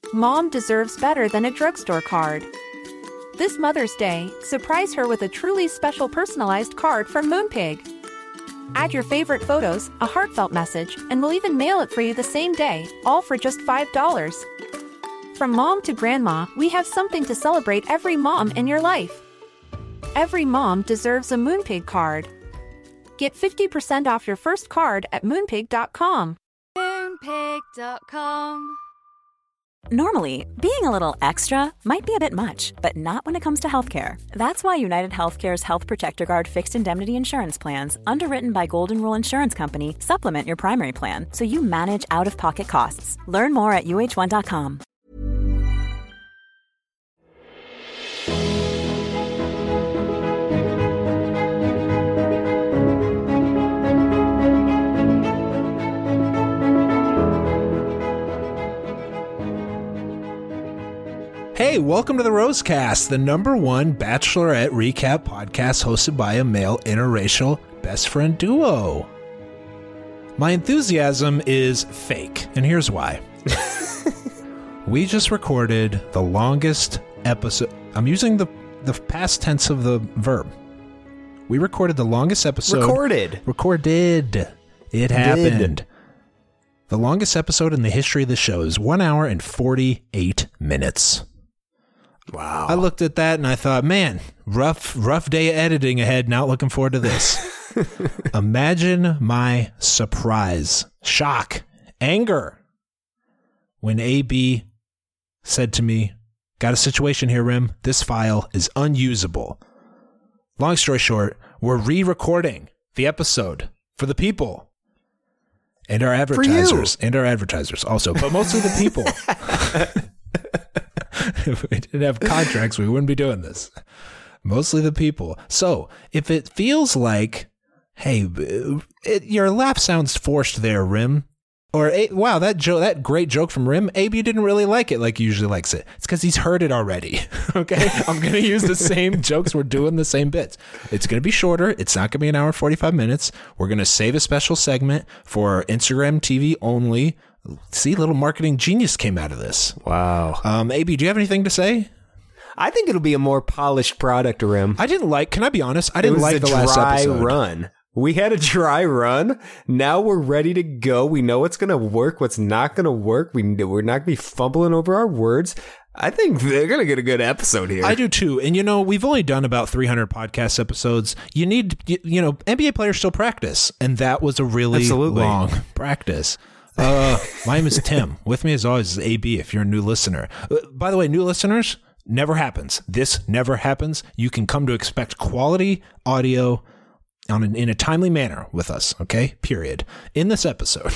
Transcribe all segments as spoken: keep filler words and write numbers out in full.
Mom deserves better than a drugstore card. This Mother's Day, surprise her with a truly special personalized card from Moonpig. Add your favorite photos, a heartfelt message, and we'll even mail it for you the same day, all for just five dollars. From mom to grandma, we have something to celebrate every mom in your life. Every mom deserves a Moonpig card. Get fifty percent off your first card at moonpig dot com. moonpig dot com. Normally, being a little extra might be a bit much, but not when it comes to healthcare. That's why United Healthcare's Health Protector Guard fixed indemnity insurance plans, underwritten by Golden Rule Insurance Company, supplement your primary plan so you manage out-of-pocket costs. Learn more at U H one dot com. Hey, welcome to the Rosecast, the number one Bachelorette recap podcast hosted by a male interracial best friend duo. My enthusiasm is fake, and here's why. We just recorded the longest episode. I'm using the, the past tense of the verb. We recorded the longest episode. Recorded. Recorded. It happened. Did. The longest episode in the history of the show is one hour and forty-eight minutes. Wow. I looked at that and I thought, man, rough, rough day of editing ahead. Not looking forward to this. Imagine my surprise, shock, anger when A B said to me, got a situation here, Rim. This file is unusable. Long story short, we're re-recording the episode for the people and our advertisers and our advertisers also, but mostly the people. If we didn't have contracts, we wouldn't be doing this. Mostly the people. So if it feels like, hey, it, your laugh sounds forced there, Rim, or wow, that joke, that great joke from Rim, A B didn't really like it like he usually likes it. It's because he's heard it already. Okay, I'm gonna use the same jokes. We're doing the same bits. It's gonna be shorter. It's not gonna be an hour and forty-five minutes. We're gonna save a special segment for Instagram T V only. See, little marketing genius came out of this. Wow. Um, A B, do you have anything to say? I think it'll be a more polished product, Rim. I didn't like, can I be honest? I didn't like the last episode. It was a dry run. We had a dry run. Now we're ready to go. We know what's going to work, what's not going to work. We, we're not going to be fumbling over our words. I think they're going to get a good episode here. I do too. And, you know, we've only done about three hundred podcast episodes. You need, you, you know, N B A players still practice. And that was a really Absolutely. long practice. Uh, my name is Tim. With me as always is A B if you're a new listener. Uh, by the way, new listeners, never happens. This never happens. You can come to expect quality audio on an, in a timely manner with us, okay? Period. In this episode,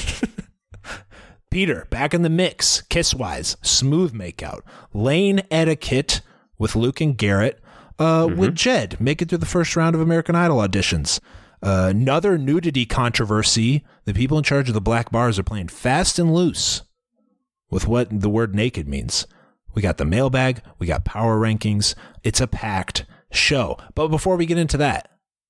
Peter, back in the mix, kiss-wise, smooth makeout, lane etiquette with Luke and Garrett, uh, mm-hmm. with Jed, make it through the first round of American Idol auditions. Uh, another nudity controversy. The people in charge of the black bars are playing fast and loose with what the word naked means. We got the mailbag. We got power rankings. It's a packed show. But before we get into that,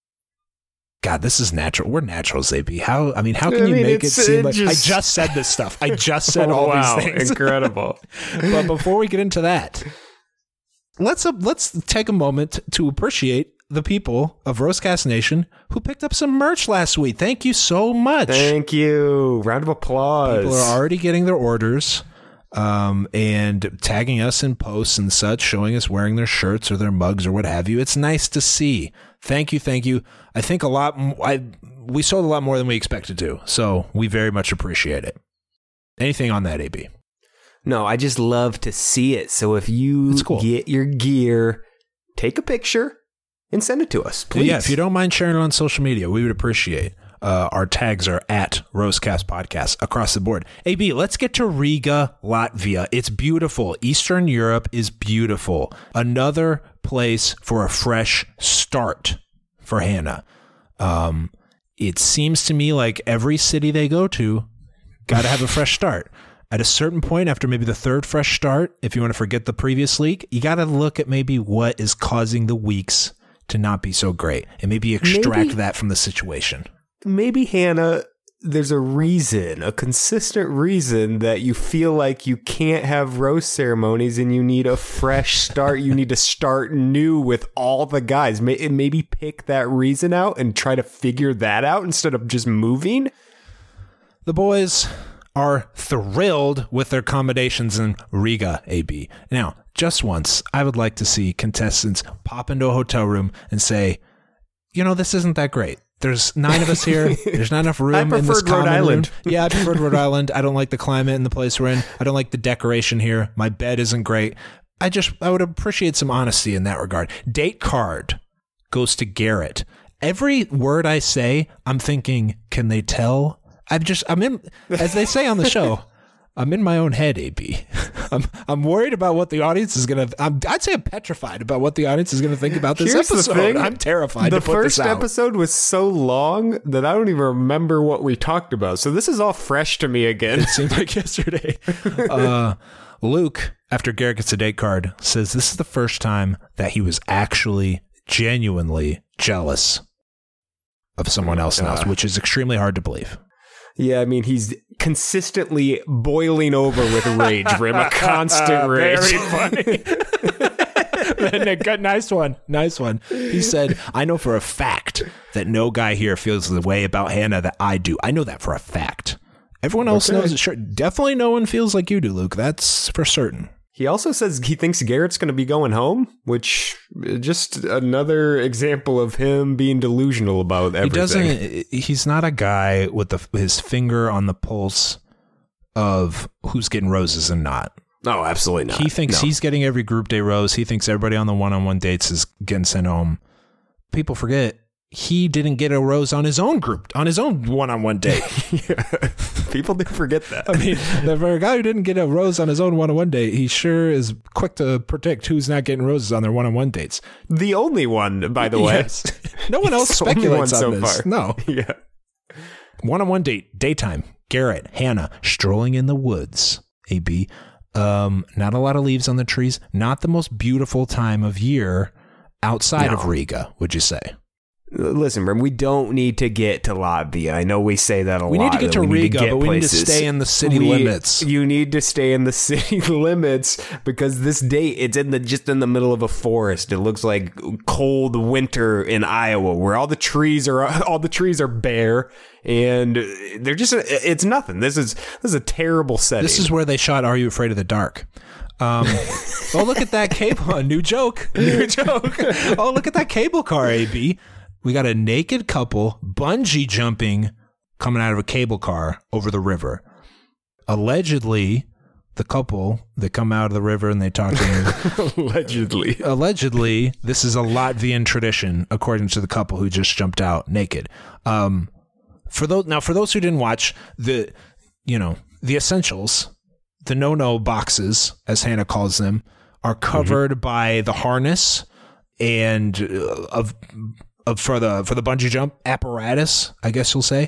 God, this is natural. We're naturals, A B. How, I mean, how can I you mean, make it seem it like just... I just said this stuff? I just said all wow, these things. Incredible. But before we get into that, let's, uh, let's take a moment to appreciate the people of Rosecast Nation who picked up some merch last week. Thank you so much. Thank you. Round of applause. People are already getting their orders um, and tagging us in posts and such, showing us wearing their shirts or their mugs or what have you. It's nice to see. Thank you. Thank you. I think a lot. I we sold a lot more than we expected to, so we very much appreciate it. Anything on that, A B? No, I just love to see it. So if you cool. get your gear, take a picture and send it to us, please. Yeah, if you don't mind sharing it on social media, we would appreciate. Uh, our tags are at Rosecast Podcast across the board. A B, let's get to Riga, Latvia. It's beautiful. Eastern Europe is beautiful. Another place for a fresh start for Hannah. Um, it seems to me like every city they go to, got to have a fresh start. At a certain point, after maybe the third fresh start, if you want to forget the previous leak, you got to look at maybe what is causing the weeks to not be so great and maybe extract maybe, that from the situation. Maybe Hannah there's a reason, a consistent reason that you feel like you can't have rose ceremonies and you need a fresh start. You need to start new with all the guys. Maybe pick that reason out and try to figure that out instead of just moving. The boys are thrilled with their accommodations in Riga, A B. Now, just once, I would like to see contestants pop into a hotel room and say, you know, this isn't that great. There's nine of us here. There's not enough room I in this preferred common Rhode Island. room. Yeah, I preferred Rhode Island. I don't like the climate and the place we're in. I don't like the decoration here. My bed isn't great. I just, I would appreciate some honesty in that regard. Date card goes to Garrett. Every word I say, I'm thinking, can they tell? I'm just, I'm in, as they say on the show, I'm in my own head, A B. I'm I'm worried about what the audience is going to, I'd say I'm petrified about what the audience is going to think about this Here's the episode. thing. I'm terrified The to put first this out. episode was so long that I don't even remember what we talked about. So this is all fresh to me again. It seemed like yesterday. Uh, Luke, after Garrett gets a date card, says this is the first time that he was actually genuinely jealous of someone else in the house, which is extremely hard to believe. Yeah, I mean, he's consistently boiling over with rage, Rim. A constant rage. Very funny. Nice one. Nice one. He said, I know for a fact that no guy here feels the way about Hannah that I do. I know that for a fact. Everyone else Okay. knows it. Sure. Definitely no one feels like you do, Luke. That's for certain. He also says he thinks Garrett's going to be going home, which just another example of him being delusional about everything. He doesn't. He's not a guy with the, his finger on the pulse of who's getting roses and not. No, absolutely not. He thinks No. he's getting every group day rose. He thinks everybody on the one-on-one dates is getting sent home. People forget he didn't get a rose on his own group, on his own one-on-one date. Yeah. People do forget that. I mean, for a guy who didn't get a rose on his own one-on-one date, he sure is quick to predict who's not getting roses on their one-on-one dates. The only one, by the way. Yes. No one else It's the only speculates one on so this. far. No. Yeah. One-on-one date, daytime. Garrett, Hannah, strolling in the woods. A B. Um, not a lot of leaves on the trees. Not the most beautiful time of year outside No. of Riga, would you say? Listen, Rim, we don't need to get to Latvia. I know we say that a lot. We need to get that to we need Riga, get but we need to places. stay in the city We- limits. You need to stay in the city limits because this date, it's in the just in the middle of a forest. It looks like cold winter in Iowa, where all the trees are all the trees are bare, and they're just it's nothing. This is this is a terrible setting. This is where they shot Are You Afraid of the Dark? Um, oh, look at that cable. New joke. New joke. Oh, look at that cable car, A B. We got a naked couple bungee jumping coming out of a cable car over the river. Allegedly, the couple that come out of the river and they talk to me. allegedly. Allegedly, this is a Latvian tradition, according to the couple who just jumped out naked. Um, for those now, for those who didn't watch the, you know, the essentials, the no-no boxes, as Hannah calls them, are covered mm-hmm. by the harness and uh, of of for the for the bungee jump apparatus, I guess you'll say.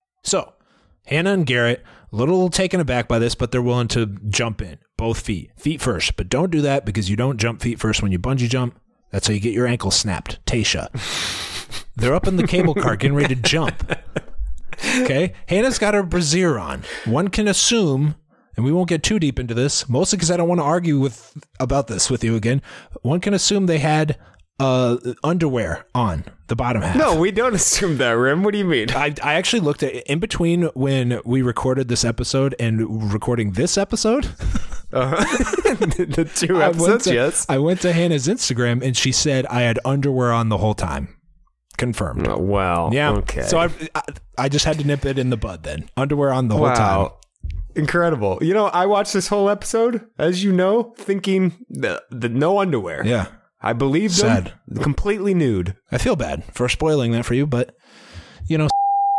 So Hannah and Garrett, a little taken aback by this, but they're willing to jump in, both feet, feet first. But don't do that because you don't jump feet first when you bungee jump. That's how you get your ankle snapped. Tasha. They're up in the cable car getting ready to jump. Okay, Hannah's got her brassiere on. One can assume, and we won't get too deep into this, mostly because I don't want to argue with about this with you again. One can assume they had uh, underwear on the bottom half. No, we don't assume that, Rim. What do you mean? I, I actually looked at in between when we recorded this episode and recording this episode. Uh, the two I went episodes, to, yes. I went to Hannah's Instagram and she said I had underwear on the whole time. Confirmed. Oh, well, Yeah. okay. So I, I I just had to nip it in the bud then. Underwear on the whole time. Wow. Incredible. You know, I watched this whole episode, as you know, thinking the, the no underwear. Yeah. I believed Sad. them. Completely nude. I feel bad for spoiling that for you, but you know,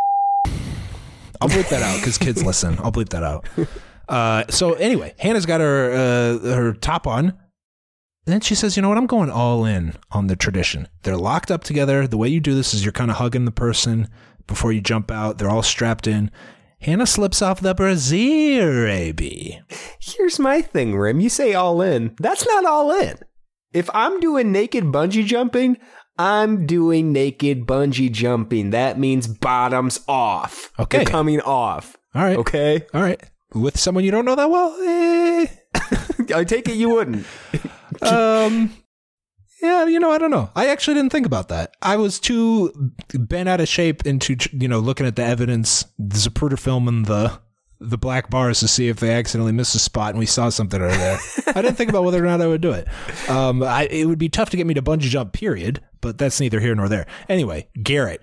I'll bleep that out because kids listen. I'll bleep that out. Uh, so anyway, Hannah's got her uh, her top on. And then she says, you know what? I'm going all in on the tradition. They're locked up together. The way you do this is you're kind of hugging the person before you jump out. They're all strapped in. Hannah slips off the brassiere, A B. Here's my thing, Rim. You say all in. That's not all in. If I'm doing naked bungee jumping, I'm doing naked bungee jumping. That means bottoms off. Okay. They're coming off. All right. Okay. All right. With someone you don't know that well? Eh. I take it you wouldn't. um, yeah, you know, I don't know. I actually didn't think about that. I was too bent out of shape into, you know, looking at the evidence, the Zapruder film and the the black bars to see if they accidentally missed a spot and we saw something over there. I didn't think about whether or not I would do it. Um, I, it would be tough to get me to bungee jump, period, but that's neither here nor there. Anyway, Garrett,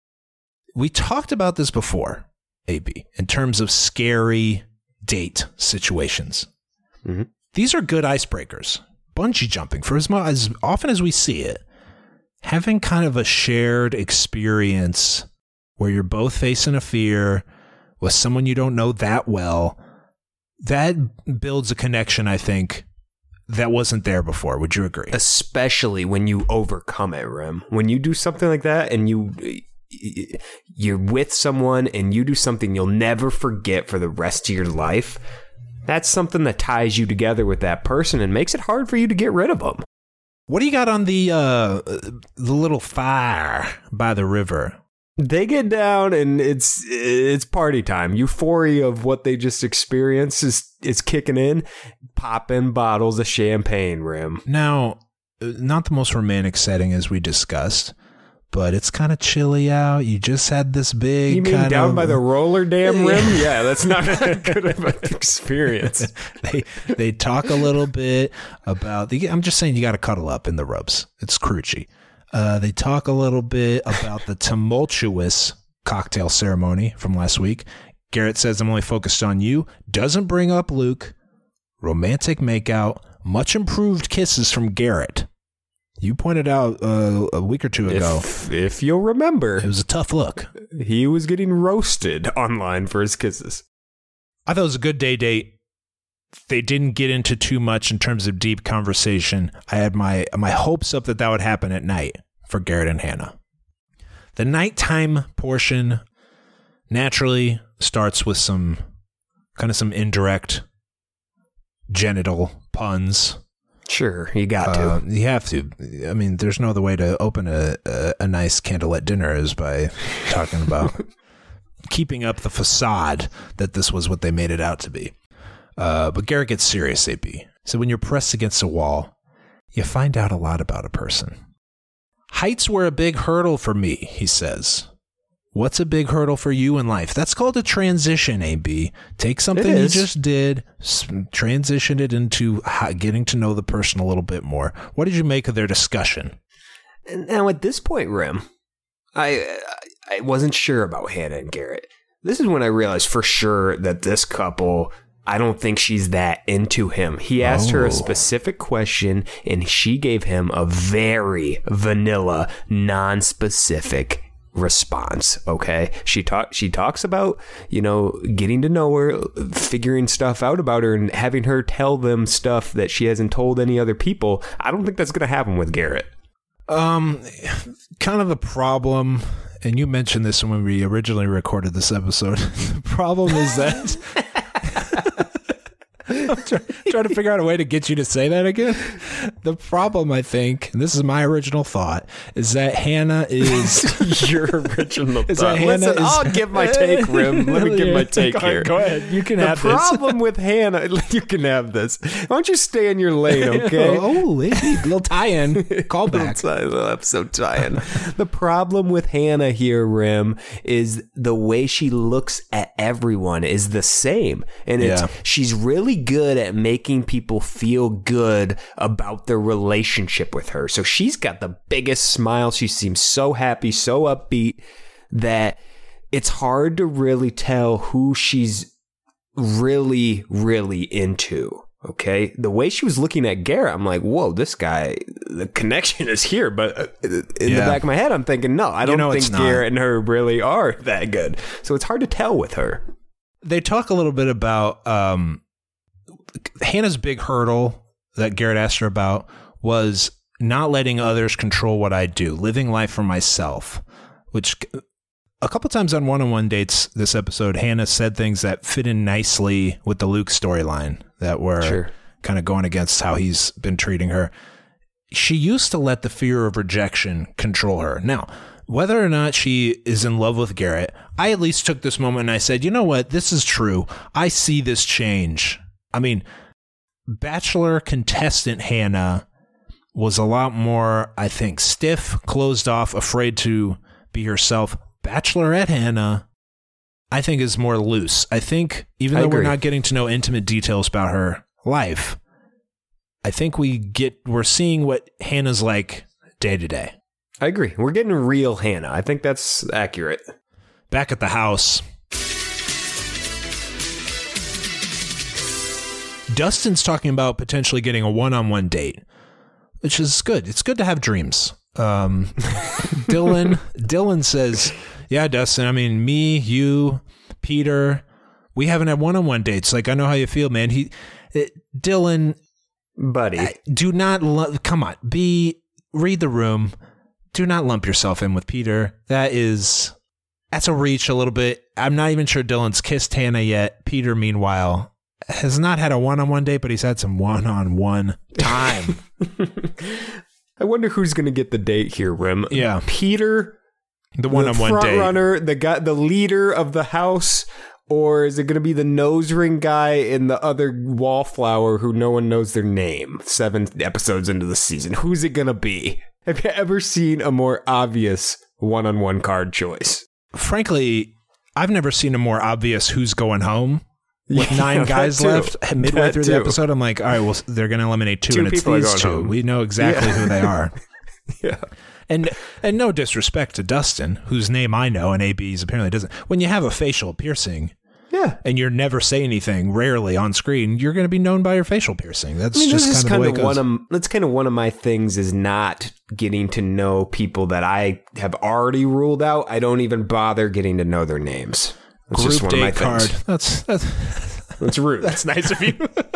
we talked about this before, A B, in terms of scary date situations. Mm-hmm. These are good icebreakers. Bungee jumping, for as, much, as often as we see it, having kind of a shared experience where you're both facing a fear with someone you don't know that well, that builds a connection, I think, that wasn't there before. Would you agree? Especially when you overcome it, Rim. When you do something like that and you, you're with someone and you do something you'll never forget for the rest of your life, that's something that ties you together with that person and makes it hard for you to get rid of them. What do you got on the uh, the little fire by the river? They get down and it's it's party time. Euphoria of what they just experienced is, is kicking in. Popping bottles of champagne, Rim. Now, not the most romantic setting as we discussed, but it's kind of chilly out. You just had this big You mean kind down of, by the roller dam, Rim? Yeah, that's not a good of an experience. they they talk a little bit about the. I'm just saying you got to cuddle up in the rubs. It's crunchy. Uh, they talk a little bit about the tumultuous cocktail ceremony from last week. Garrett says, I'm only focused on you. Doesn't bring up Luke. Romantic makeout. Much improved kisses from Garrett. You pointed out uh, a week or two ago. If, if you'll remember. It was a tough look. He was getting roasted online for his kisses. I thought it was a good day date. They didn't get into too much in terms of deep conversation. I had my my hopes up that that would happen at night for Garrett and Hannah. The nighttime portion naturally starts with some kind of some indirect genital puns. Sure, you got uh, to. You have to. I mean, there's no other way to open a, a, a nice candlelit dinner is by talking about keeping up the facade that this was what they made it out to be. Uh, but Garrett gets serious, A B. So when you're pressed against a wall, you find out a lot about a person. Heights were a big hurdle for me, he says. What's a big hurdle for you in life? That's called a transition, A B. Take something you just did, transition it into getting to know the person a little bit more. What did you make of their discussion? Now, at this point, Rim, I I wasn't sure about Hannah and Garrett. This is when I realized for sure that this couple, I don't think she's that into him. He asked oh. her a specific question, and she gave him a very vanilla, non-specific response. Okay, she talk she talks about, you know, getting to know her, figuring stuff out about her, and having her tell them stuff that she hasn't told any other people. I don't think that's going to happen with Garrett. Um, kind of the problem, and you mentioned this when we originally recorded this episode. The problem is that. I'm try, trying to figure out a way to get you to say that again. The problem, I think, and this is my original thought, is that Hannah is your original is thought. That Hannah Listen, is, I'll give my take, Rim. Let me give my take go here. Ahead, go ahead. You can the have this. The problem with Hannah, you can have this. Why don't you stay in your lane, okay? oh, a little tie-in. Call back. Little episode tie-in. The problem with Hannah here, Rim, is the way she looks at everyone is the same. And it's yeah. she's really good at making people feel good about their relationship with her. So she's got the biggest smile. She seems so happy, so upbeat that it's hard to really tell who she's really, really into. Okay. The way she was looking at Garrett, I'm like, whoa, this guy, the connection is here. But in yeah. the back of my head, I'm thinking, no, I don't you know think Garrett and her really are that good. So it's hard to tell with her. They talk a little bit about, um, Hannah's big hurdle that Garrett asked her about was not letting others control what I do, living life for myself, which a couple times on one-on-one dates this episode, Hannah said things that fit in nicely with the Luke storyline that were sure. kind of going against how he's been treating her. she used to let the fear of rejection control her. Now, whether or not she is in love with Garrett, I at least took this moment and I said, you know what? This is true. I see this change. I mean, Bachelor contestant Hannah was a lot more, I think, stiff, closed off, afraid to be herself. Bachelorette Hannah, I think, is more loose. I think even I though agree. we're not getting to know intimate details about her life, I think we get we're seeing what Hannah's like day to day. I agree. We're getting real Hannah. I think that's accurate. Back at the house, Dustin's talking about potentially getting a one-on-one date, which is good. It's good to have dreams. Um, Dylan, Dylan says, yeah, Dustin, I mean, me, you, Peter, we haven't had one-on-one dates. Like, I know how you feel, man. He, it, Dylan, buddy, I, do not, lo- come on, be, read the room. Do not lump yourself in with Peter. That is, that's a reach a little bit. I'm not even sure Dylan's kissed Hannah yet. Peter, meanwhile, has not had a one-on-one date, but he's had some one-on-one time. I wonder who's going to get the date here, Rim. Yeah. Peter, the one-on-one the front date. runner, the guy, the leader of the house, or is it going to be the nose ring guy and the other wallflower who no one knows their name? Seven episodes into the season. Who's it going to be? Have you ever seen a more obvious one-on-one card choice? Frankly, I've never seen a more obvious who's going home. With Yeah, nine guys that too. left midway That through too. the episode, I'm like, all right, well, they're going to eliminate two, Two and it's people are these going two. home. We know exactly Yeah. who they are. Yeah. And and no disrespect to Dustin, whose name I know and A B's apparently doesn't. When you have a facial piercing Yeah. and you never say anything, rarely on screen, you're going to be known by your facial piercing. That's I mean, just this is kind of the way it kind of goes. one of that's kind of one of my things is not getting to know people that I have already ruled out. I don't even bother getting to know their names. That's Group just one of my date card. things. That's that's That's rude. that's nice of you.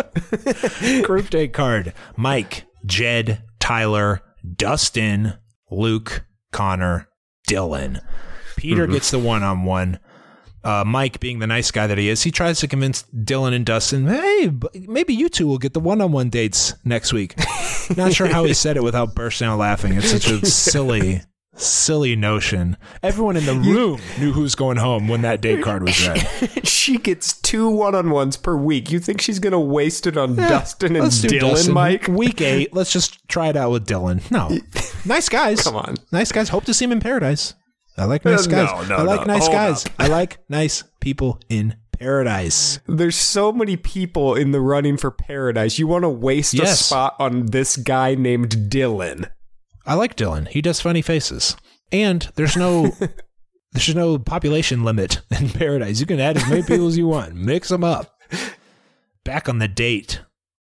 Group date card. Mike, Jed, Tyler, Dustin, Luke, Connor, Dylan. Peter Mm-hmm. gets the one-on-one. Uh, Mike, being the nice guy that he is, he tries to convince Dylan and Dustin, hey, b- maybe you two will get the one-on-one dates next week. Not sure how he said it without bursting out laughing. It's such a silly, silly notion. Everyone in the room knew who's going home when that date card was read. She gets two one-on-ones per week. You think she's going to waste it on Yeah, Dustin and let's do Dylan, Dustin. Mike? Week eight, let's just try it out with Dylan. No. Nice guys. Come on. Nice guys. Hope to see him in paradise. I like nice Uh, guys. no, no, I like no. nice Hold guys. up. I like nice people in paradise. There's so many people in the running for paradise. You want to waste a Yes. spot on this guy named Dylan. I like Dylan. He does funny faces. And there's no there's no population limit in paradise. You can add as many people as you want. Mix them up. Back on the date.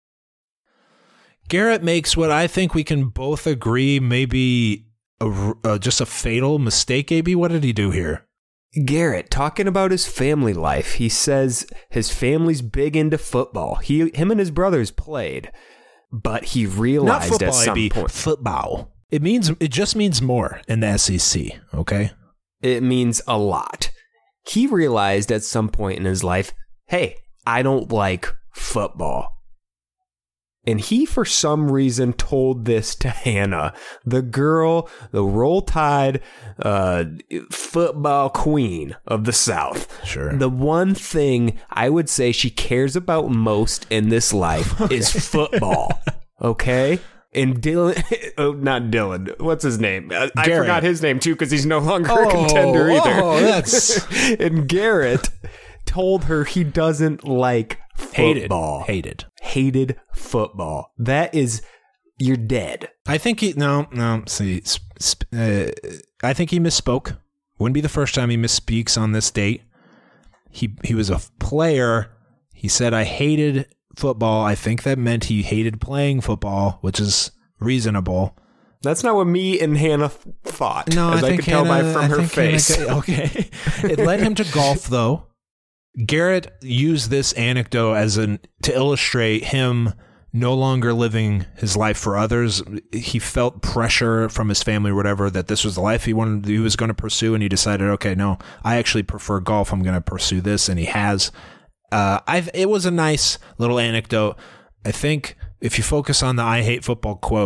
Garrett makes what I think we can both agree maybe a, uh, just a fatal mistake, A B. What did he do here? Garrett talking about his family life. He says his family's big into football. He, him and his brothers played, but he Not realized football, at some A B. point Football. It means it just means more in the S E C, okay? it means a lot. He realized at some point in his life, hey, I don't like football. And he, for some reason, told this to Hannah, the girl, the Roll Tide uh, football queen of the South. Sure. The one thing I would say she cares about most in this life is football. Okay? And Dylan, oh, not Dylan, what's his name? I, I Garrett. forgot his name too because he's no longer Oh, a contender either. oh, that's- And Garrett told her he doesn't like Hated. football. Hated. Hated football. That is, you're dead. I think he no no see sp- sp- uh, I think he misspoke. Wouldn't be the first time he misspeaks on this date. He he was a player. He said I hated football. I think that meant he hated playing football, which is reasonable. That's not what me and Hannah th- thought. No, as I I, think could tell by Hannah- from I her think Hannah face. got- okay, it led him to golf though. Garrett used this anecdote as an to illustrate him no longer living his life for others. He felt pressure from his family or whatever that this was the life he wanted, he was going to pursue, and he decided, okay, no, I actually prefer golf. I'm going to pursue this, and he has. Uh, I've. It was a nice little anecdote. I think if you focus on the "I hate football" quote,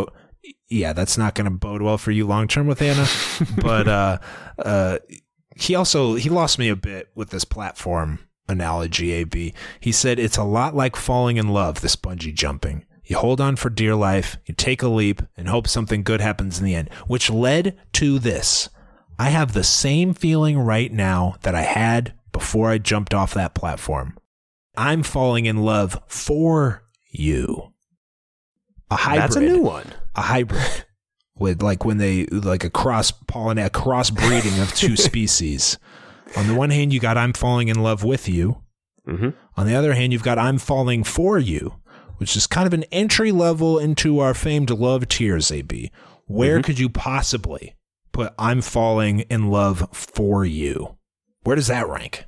yeah, that's not going to bode well for you long term with Anna. But uh, uh, he also he lost me a bit with this platform analogy. A B. He said it's a lot like falling in love. This bungee jumping. You hold on for dear life. You take a leap and hope something good happens in the end, which led to this. I have the same feeling right now that I had before I jumped off that platform. I'm falling in love for you. A hybrid. That's a new one. A hybrid with like when they like a cross pollinate, a crossbreeding of two species. On the one hand, you got I'm falling in love with you. Mm-hmm. On the other hand, you've got I'm falling for you, which is kind of an entry level into our famed love tiers, A B. Where mm-hmm. could you possibly put I'm falling in love for you? Where does that rank?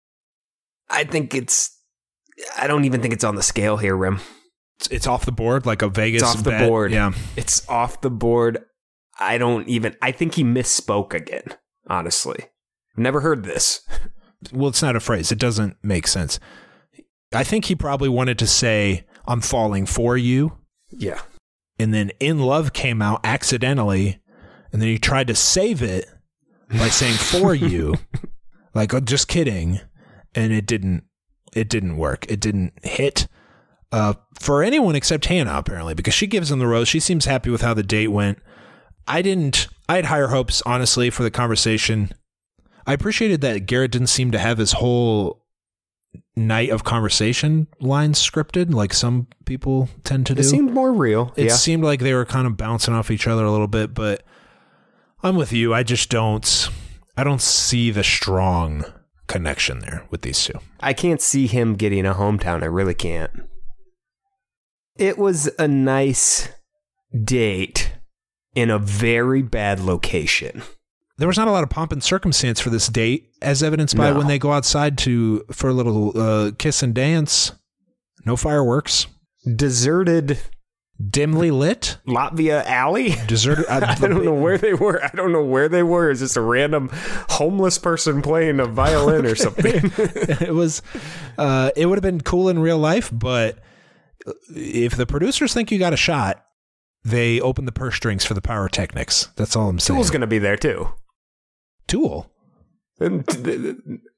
I think it's, I don't even think it's on the scale here, Rim. It's, it's off the board, like a Vegas It's off the bet. board. Yeah. It's off the board. I don't even, I think he misspoke again, honestly. I've never heard this. Well, it's not a phrase. It doesn't make sense. I think he probably wanted to say, I'm falling for you. Yeah. And then In Love came out accidentally. And then he tried to save it by saying for you. Like, oh, just kidding. And it didn't, it didn't work. It didn't hit uh, for anyone except Hannah, apparently, because she gives him the rose. She seems happy with how the date went. I didn't, I had higher hopes, honestly, for the conversation. I appreciated that Garrett didn't seem to have his whole night of conversation lines scripted like some people tend to do. It seemed more real. It yeah. seemed like they were kind of bouncing off each other a little bit, but I'm with you. I just don't, I don't see the strong connection there with these two. I can't see him getting a hometown. I really can't. It was a nice date in a very bad location. There was not a lot of pomp and circumstance for this date, as evidenced by No. when they go outside to for a little uh, kiss and dance. No fireworks. Deserted Dimly lit. Latvia Alley. Deserted. Uh, I don't know where they were. I don't know where they were. Is this a random homeless person playing a violin or something? It was. Uh, it would have been cool in real life, but if the producers think you got a shot, they open the purse strings for the pyrotechnics. That's all I'm saying. Tool's going to be there too. Tool. And Is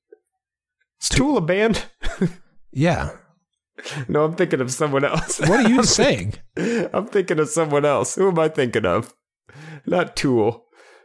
Tool a band? Yeah. No, I'm thinking of someone else. What are you saying? I'm thinking of someone else. Who am I thinking of? Not Tool.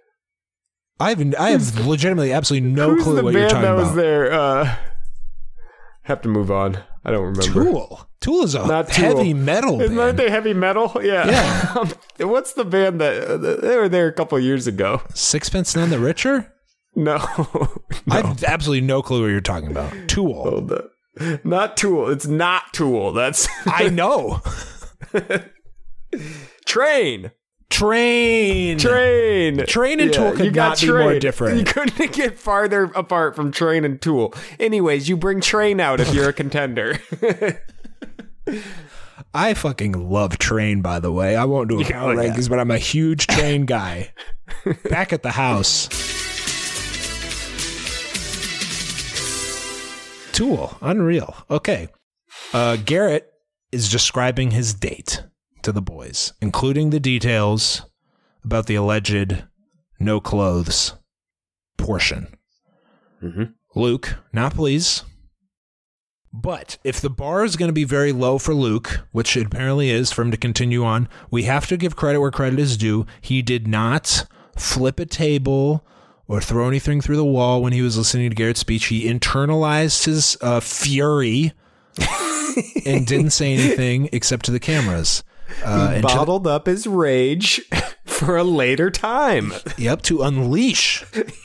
I have I have legitimately absolutely no Who's clue the what band you're talking that about. was there? Uh, have to move on. I don't remember. Tool. Tool is a Not Tool. heavy metal Isn't band. they heavy metal? Yeah. Yeah. What's the band that uh, they were there a couple of years ago? Sixpence None the Richer? No. I have absolutely no clue what you're talking about. Tool. Hold up. Not Tool. It's not Tool. That's I know. Train. Train. Train. Train and Tool could you got not be more Train. different. You couldn't get farther apart from Train and Tool. Anyways, you bring Train out if you're a contender. I fucking love Train, by the way. I won't do a power Oh, yeah. rankings, but I'm a huge Train guy. Back at the house. Tool. Unreal. Okay. Uh, Garrett is describing his date to the boys, including the details about the alleged no clothes portion. Mm-hmm. Luke, not pleased. But if the bar is going to be very low for Luke, which it apparently is for him to continue on, we have to give credit where credit is due. He did not flip a table or throw anything through the wall when he was listening to Garrett's speech. He internalized his uh, fury and didn't say anything except to the cameras. Uh, he and to the- bottled up his rage for a later time. Yep, to unleash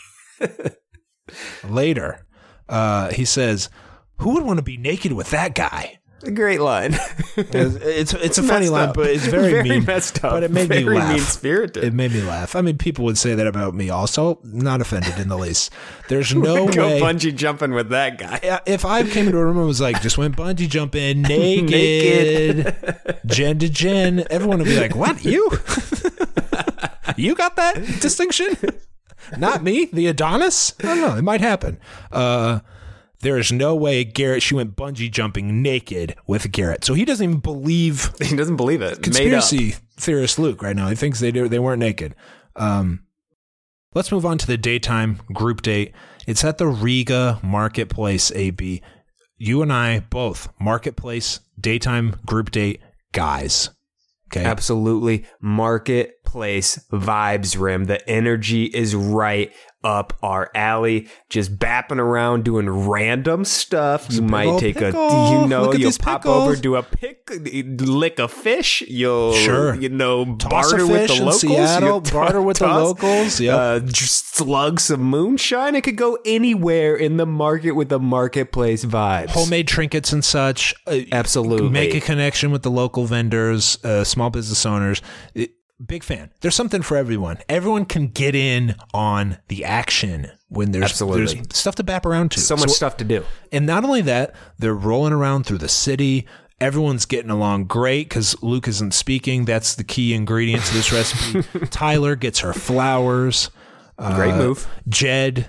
later. Uh, he says, who would want to be naked with that guy? A great line. It's it's a funny Messed line, up. but it's very, Very mean. messed up. But it made Very me laugh. mean-spirited. It made me laugh. I mean, people would say that about me also. Not offended in the least. There's no Go way. bungee jumping with that guy. Yeah, if I came into a room and was like, just went bungee jumping naked, Naked. Jen to Jen, everyone would be like, what? You? You got that distinction? Not me, the Adonis? I don't know. It might happen. Uh, there is no way Garrett, she went bungee jumping naked with Garrett. So he doesn't even believe. He doesn't believe it. Conspiracy theorist Luke right now. He thinks they do, they weren't naked. Um, let's move on to the daytime group date. It's at the Riga Marketplace, A B. You and I both Marketplace daytime group date guys. Okay. Absolutely. Marketplace vibes, Rim. The energy is right up our alley. Just bapping around, doing random stuff. You might take pickle. a, you know, Look at you'll these pop pickles. over, do a pick, lick a fish. You'll, Sure. you know, Toss a barter with fish the in locals. Seattle, You'll barter with the toss, locals, yep. Uh, just slug some moonshine. It could go anywhere in the market with the marketplace vibes. Homemade trinkets and such. Uh, Absolutely. Make a connection with the local vendors, uh, small business owners. It, big fan. There's something for everyone. Everyone can get in on the action when there's, Absolutely. there's stuff to bap around to. So much stuff to do. And not only that, they're rolling around through the city. Everyone's getting along great because Luke isn't speaking. That's the key ingredient to this recipe. Tyler gets her flowers. Great Uh, move. Jed.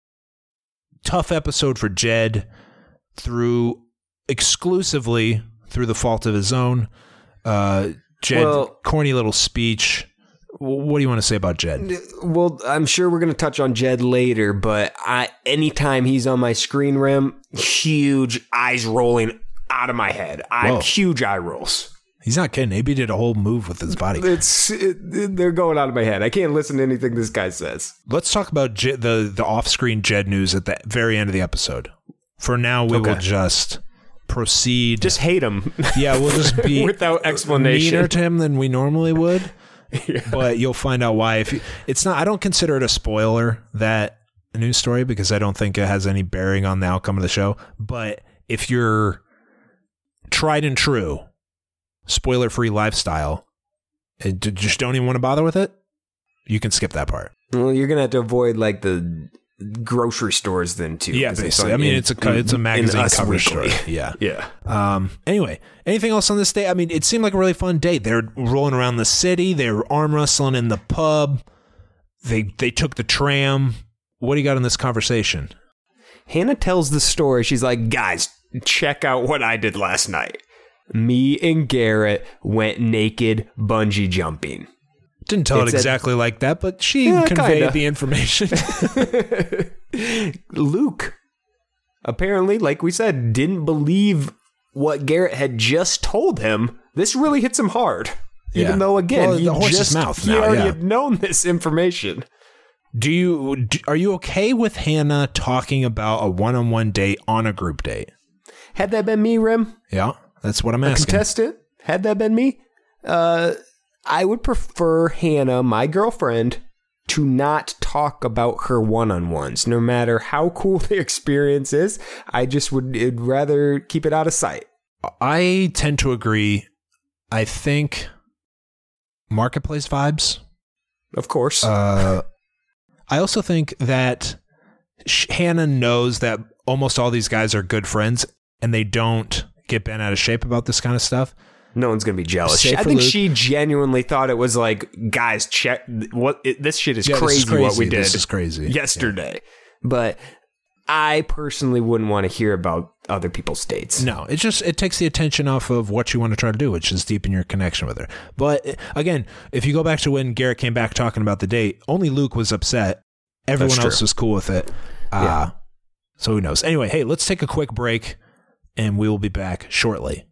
Tough episode for Jed through exclusively through the fault of his own. Uh, Jed, Well- corny little speech. W- What do you want to say about Jed? Well, I'm sure we're going to touch on Jed later, but I, anytime he's on my screen, Rim, huge eyes rolling out of my head. I Whoa. huge eye rolls. He's not kidding. Maybe he did a whole move with his body. It's it, they're going out of my head. I can't listen to anything this guy says. Let's talk about Jed, the the off-screen Jed news at the very end of the episode. For now, we Okay. will just proceed. Just hate him. yeah, we'll just be without explanation. meaner to him than we normally would. But you'll find out why. If you, it's not, I don't consider it a spoiler, that news story, because I don't think it has any bearing on the outcome of the show. But if you're tried and true spoiler-free lifestyle and d- just don't even want to bother with it, you can skip that part. Well, you're gonna have to avoid like the grocery stores then too. Yeah, 'cause it's basically. on- I mean, in- it's a co- in- it's a in magazine Us cover Weekly. story. Yeah. Yeah. Um. Anyway, anything else on this day? I mean, it seemed like a really fun day. They're rolling around the city. They were arm wrestling in the pub. They they took the tram. What do you got in this conversation? Hannah tells the story. She's like, guys, check out what I did last night. Me and Garrett went naked bungee jumping. Didn't tell It's it a- exactly like that, but she Yeah, conveyed kinda. the information. Luke, apparently, like we said, didn't believe what Garrett had just told him. This really hits him hard. Yeah. Even though, again, Well, he the horse's just mouth he now, already yeah. had known this information. Do you do, are you okay with Hannah talking about a one-on-one date on a group date? Had that been me, Rim, Yeah, that's what I'm a asking. contestant, had that been me, uh, I would prefer Hannah, my girlfriend, to not talk about her one-on-ones, no matter how cool the experience is. I just would it'd rather keep it out of sight. I tend to agree. I think marketplace vibes. Of course. Uh, I also think that Sh- Hannah knows that almost all these guys are good friends and they don't get bent out of shape about this kind of stuff. No one's gonna be jealous. Save I for think Luke. she genuinely thought it was like, guys, check what it, this shit is, Yeah, crazy, this is crazy. What we did This is crazy. yesterday. But I personally wouldn't want to hear about other people's dates. No, it just it takes the attention off of what you want to try to do, which is deepen your connection with her. But again, if you go back to when Garrett came back talking about the date, only Luke was upset. Everyone That's else true. was cool with it. Uh, Yeah. So who knows? Anyway, hey, let's take a quick break, and we will be back shortly.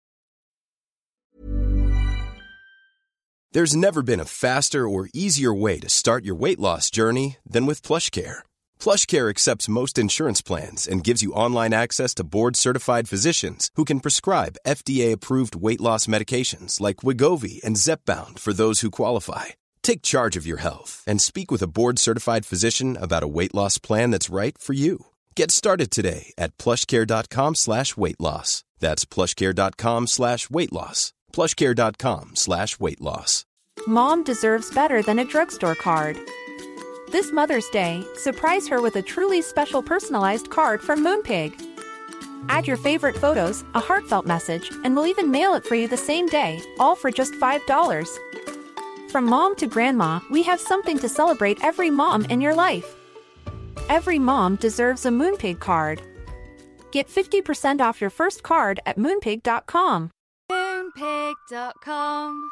There's never been a faster or easier way to start your weight loss journey than with PlushCare. PlushCare accepts most insurance plans and gives you online access to board-certified physicians who can prescribe F D A-approved weight loss medications like Wegovy and Zepbound for those who qualify. Take charge of your health and speak with a board-certified physician about a weight loss plan that's right for you. Get started today at plushcare.com slash weight loss. That's plushcare.com slash weight loss. plushcare.com slash weight loss. Mom deserves better than a drugstore card. This Mother's Day, surprise her with a truly special personalized card from Moonpig. Add your favorite photos, a heartfelt message, and we'll even mail it for you the same day, all for just five dollars. From mom to grandma, we have something to celebrate every mom in your life. Every mom deserves a Moonpig card. Get fifty percent off your first card at moonpig dot com. Moonpig dot com.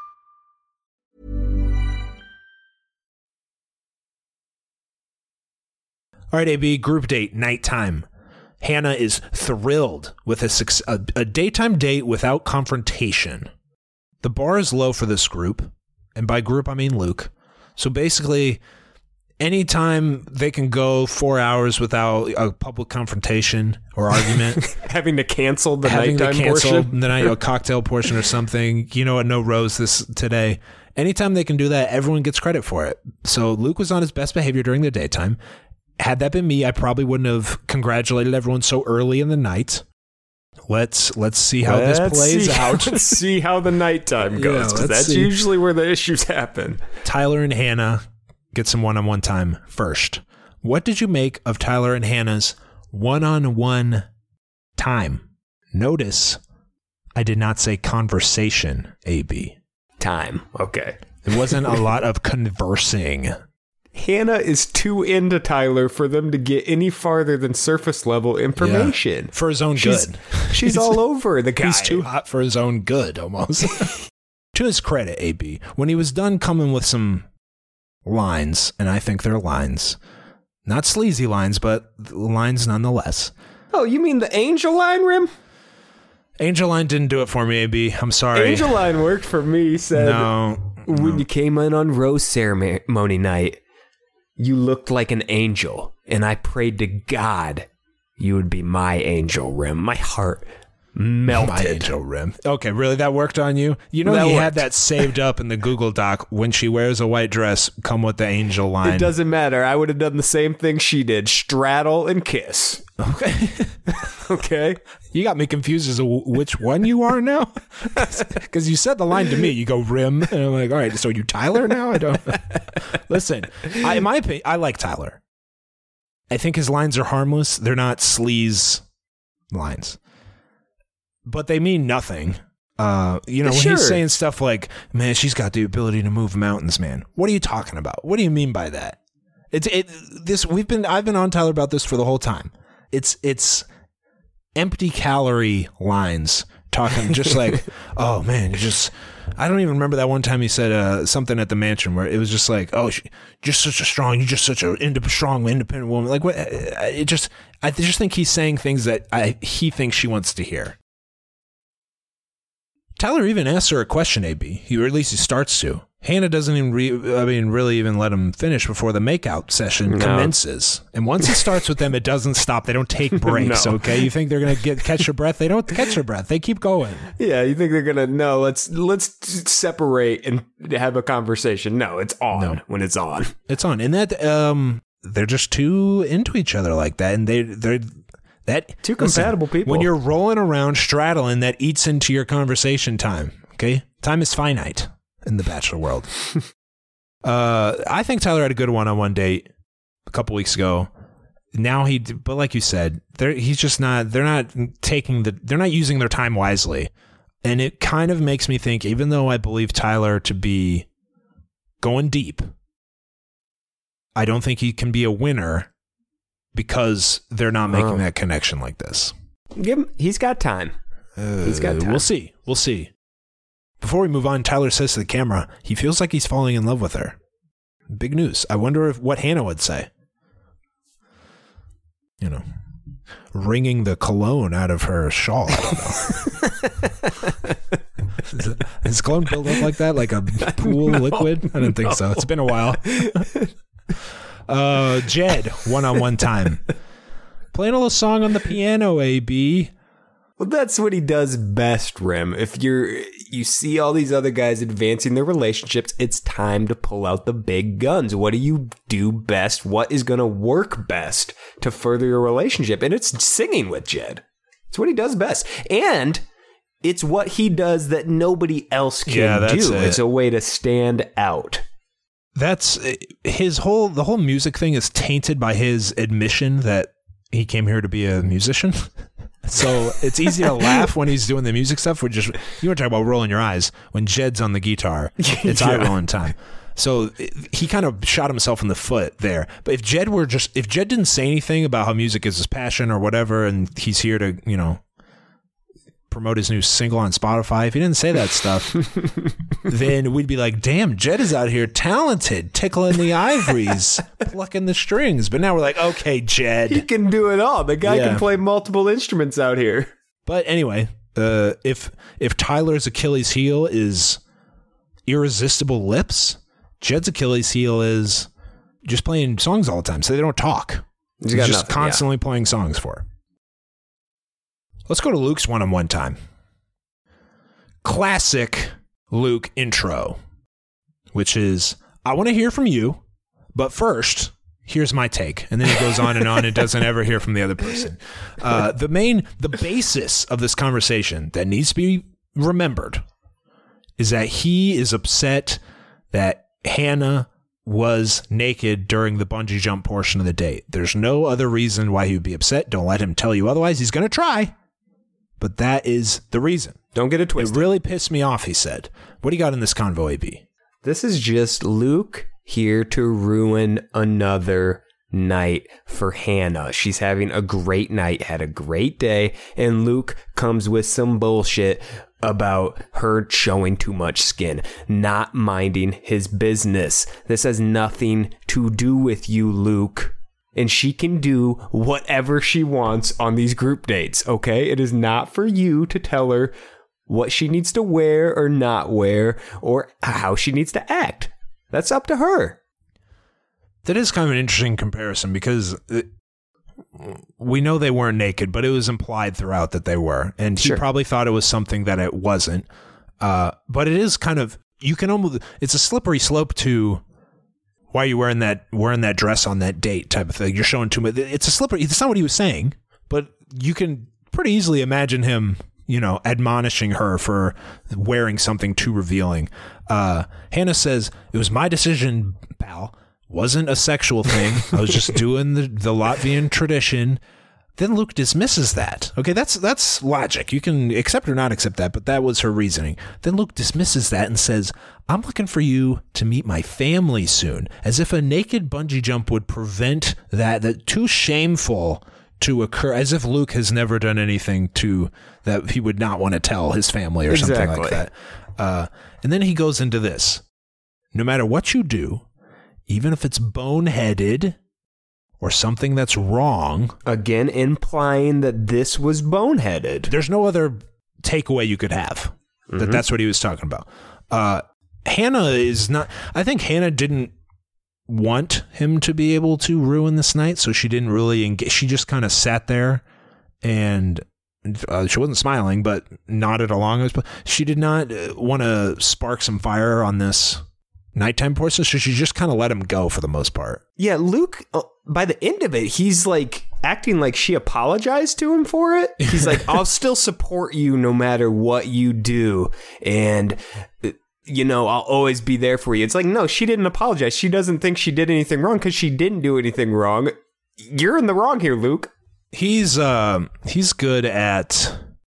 All right, A B, group date, nighttime. Hannah is thrilled with a, suc- a, a daytime date without confrontation. The bar is low for this group, and by group, I mean Luke. So basically, anytime they can go four hours without a public confrontation or argument, having to cancel the having nighttime to cancel portion, the night a cocktail portion or something. You know what? No Rose this today. Anytime they can do that, everyone gets credit for it. So Luke was on his best behavior during the daytime. Had that been me, I probably wouldn't have congratulated everyone so early in the night. Let's let's see how let's this plays see, out. Let's see how the nighttime goes, because Yeah, that's see. usually where the issues happen. Tyler and Hannah get some one-on-one time first. What did you make of Tyler and Hannah's one-on-one time? Notice I did not say conversation, A B. Time. Okay. It wasn't a lot of conversing. Hannah is too into Tyler for them to get any farther than surface level information. Yeah, for his own she's, good. She's all over the guy. He's too hot for his own good, almost. To his credit, A B, when he was done coming with some lines, and I think they're lines, not sleazy lines, but lines nonetheless. Oh, you mean the Angel Line, Rim? Angel Line didn't do it for me, A B. I'm sorry. Angel Line worked for me. He said, no, when no. you came in on rose ceremony night, you looked like an angel, and I prayed to God you would be my angel, Rim. My heart melted. My angel rim. Okay, really? That worked on you? You know, That he worked. had that saved up in the Google Doc. When she wears a white dress, come with the angel line. It doesn't matter. I would have done the same thing she did. Straddle and kiss. Okay. Okay? You got me confused as to which one you are now. Because you said the line to me. You go rim. And I'm like, all right, so you Tyler now? I don't. Listen, I, in my opinion, I like Tyler. I think his lines are harmless. They're not sleaze lines. But they mean nothing. Uh, you know, when Sure. he's saying stuff like, man, she's got the ability to move mountains, man. What are you talking about? What do you mean by that? It's it this we've been I've been on Tyler about this for the whole time. It's it's empty calorie lines talking just like, oh man, you just I don't even remember that one time he said uh, something at the mansion where it was just like, oh, she, just such a strong, you're just such a ind- strong, independent woman. Like what? It just I just think he's saying things that I he thinks she wants to hear. Tyler even asks her a question, A B. He, or at least he starts to. Hannah doesn't even, re- I mean, really even let him finish before the makeout session No. commences. And once it starts with them, it doesn't stop. They don't take breaks, No. okay? You think they're going to get catch their breath? They don't catch their breath. They keep going. Yeah, you think they're gonna no? Let's let's separate and have a conversation. No, it's on No. when it's on. It's on. And that, um, they're just too into each other like that. And they, they're, that. Two compatible people. When you're rolling around straddling, that eats into your conversation time, okay? Time is finite in the Bachelor world. uh, I think Tyler had a good one-on-one date a couple weeks ago. Now he, but like you said, they're he's just not. They're not taking the. They're not using their time wisely, and it kind of makes me think. Even though I believe Tyler to be going deep, I don't think he can be a winner because they're not making Oh. that connection like this. Give him. He's got time. Uh, He's got time. We'll see. We'll see. Before we move on, Tyler says to the camera, he feels like he's falling in love with her. Big news. I wonder if what Hannah would say. You know, wringing the cologne out of her shawl. I don't know. Is cologne built up like that, like a pool No, liquid? I don't think so. It's been a while. uh, Jed, one-on-one time. Playing a little song on the piano, A B. Well, that's what he does best, Rim. If you're you see all these other guys advancing their relationships, it's time to pull out the big guns. What do you do best? What is going to work best to further your relationship? And it's singing with Jed. It's what he does best. And it's what he does that nobody else can Yeah, that's do. it. It's a way to stand out. That's his whole the whole music thing is tainted by his admission that he came here to be a musician. So it's easy to laugh when he's doing the music stuff. We're just you were talking about rolling your eyes when Jed's on the guitar. It's Yeah. eye rolling time. So he kind of shot himself in the foot there. But if Jed were just, if Jed didn't say anything about how music is his passion or whatever, and he's here to, you know, promote his new single on Spotify, if he didn't say that stuff, then we'd be like, damn, Jed is out here talented, tickling the ivories, plucking the strings. But now we're like, okay, Jed. He can do it all. The guy Yeah. can play multiple instruments out here. But anyway, uh, if if Tyler's Achilles heel is irresistible lips, Jed's Achilles heel is just playing songs all the time, so they don't talk. He's He's got just nothing, constantly playing songs for her. Let's go to Luke's one-on-one time. Classic Luke intro, which is, I want to hear from you, but first, here's my take. And then he goes on and on and doesn't ever hear from the other person. Uh, the main, the basis of this conversation that needs to be remembered is that he is upset that Hannah was naked during the bungee jump portion of the date. There's no other reason why he would be upset. Don't let him tell you otherwise. He's going to try. But that is the reason. Don't get it twisted. It really pissed me off, he said. What do you got in this convo, A B? This is just Luke here to ruin another night for Hannah. She's having a great night, had a great day, and Luke comes with some bullshit about her showing too much skin, not minding his business. This has nothing to do with you, Luke. And she can do whatever she wants on these group dates, okay? It is not for you to tell her what she needs to wear or not wear or how she needs to act. That's up to her. That is kind of an interesting comparison because it, we know they weren't naked, but it was implied throughout that they were. And he Sure. probably thought it was something that it wasn't. Uh, but it is kind of, you can almost, it's a slippery slope to why are you wearing that wearing that dress on that date type of thing. You're showing too much. It's a slippery, it's not what he was saying, but you can pretty easily imagine him, you know, admonishing her for wearing something too revealing. Uh, Hannah says, it was my decision, pal. Wasn't a sexual thing. I was just doing the, the Latvian tradition. Then Luke dismisses that. Okay, that's that's logic. You can accept or not accept that, but that was her reasoning. Then Luke dismisses that and says, I'm looking for you to meet my family soon. As if a naked bungee jump would prevent that. That too shameful to occur. As if Luke has never done anything to that he would not want to tell his family or Exactly. something like that. Uh, and then he goes into this. No matter what you do, even if it's boneheaded or something that's wrong, Again, implying that this was boneheaded. there's no other takeaway you could have. That Mhm. that's what he was talking about. Uh, Hannah is not, I think Hannah didn't want him to be able to ruin this night, so she didn't really engage. She just kind of sat there and uh, she wasn't smiling, but nodded along. She did not uh, want to spark some fire on this nighttime portion, so she just kind of let him go for the most part. Yeah, Luke, uh, by the end of it, he's like acting like she apologized to him for it. He's like, I'll still support you no matter what you do. And, uh, you know, I'll always be there for you. It's like, no, she didn't apologize. She doesn't think she did anything wrong because she didn't do anything wrong. You're in the wrong here, Luke. He's uh, he's good at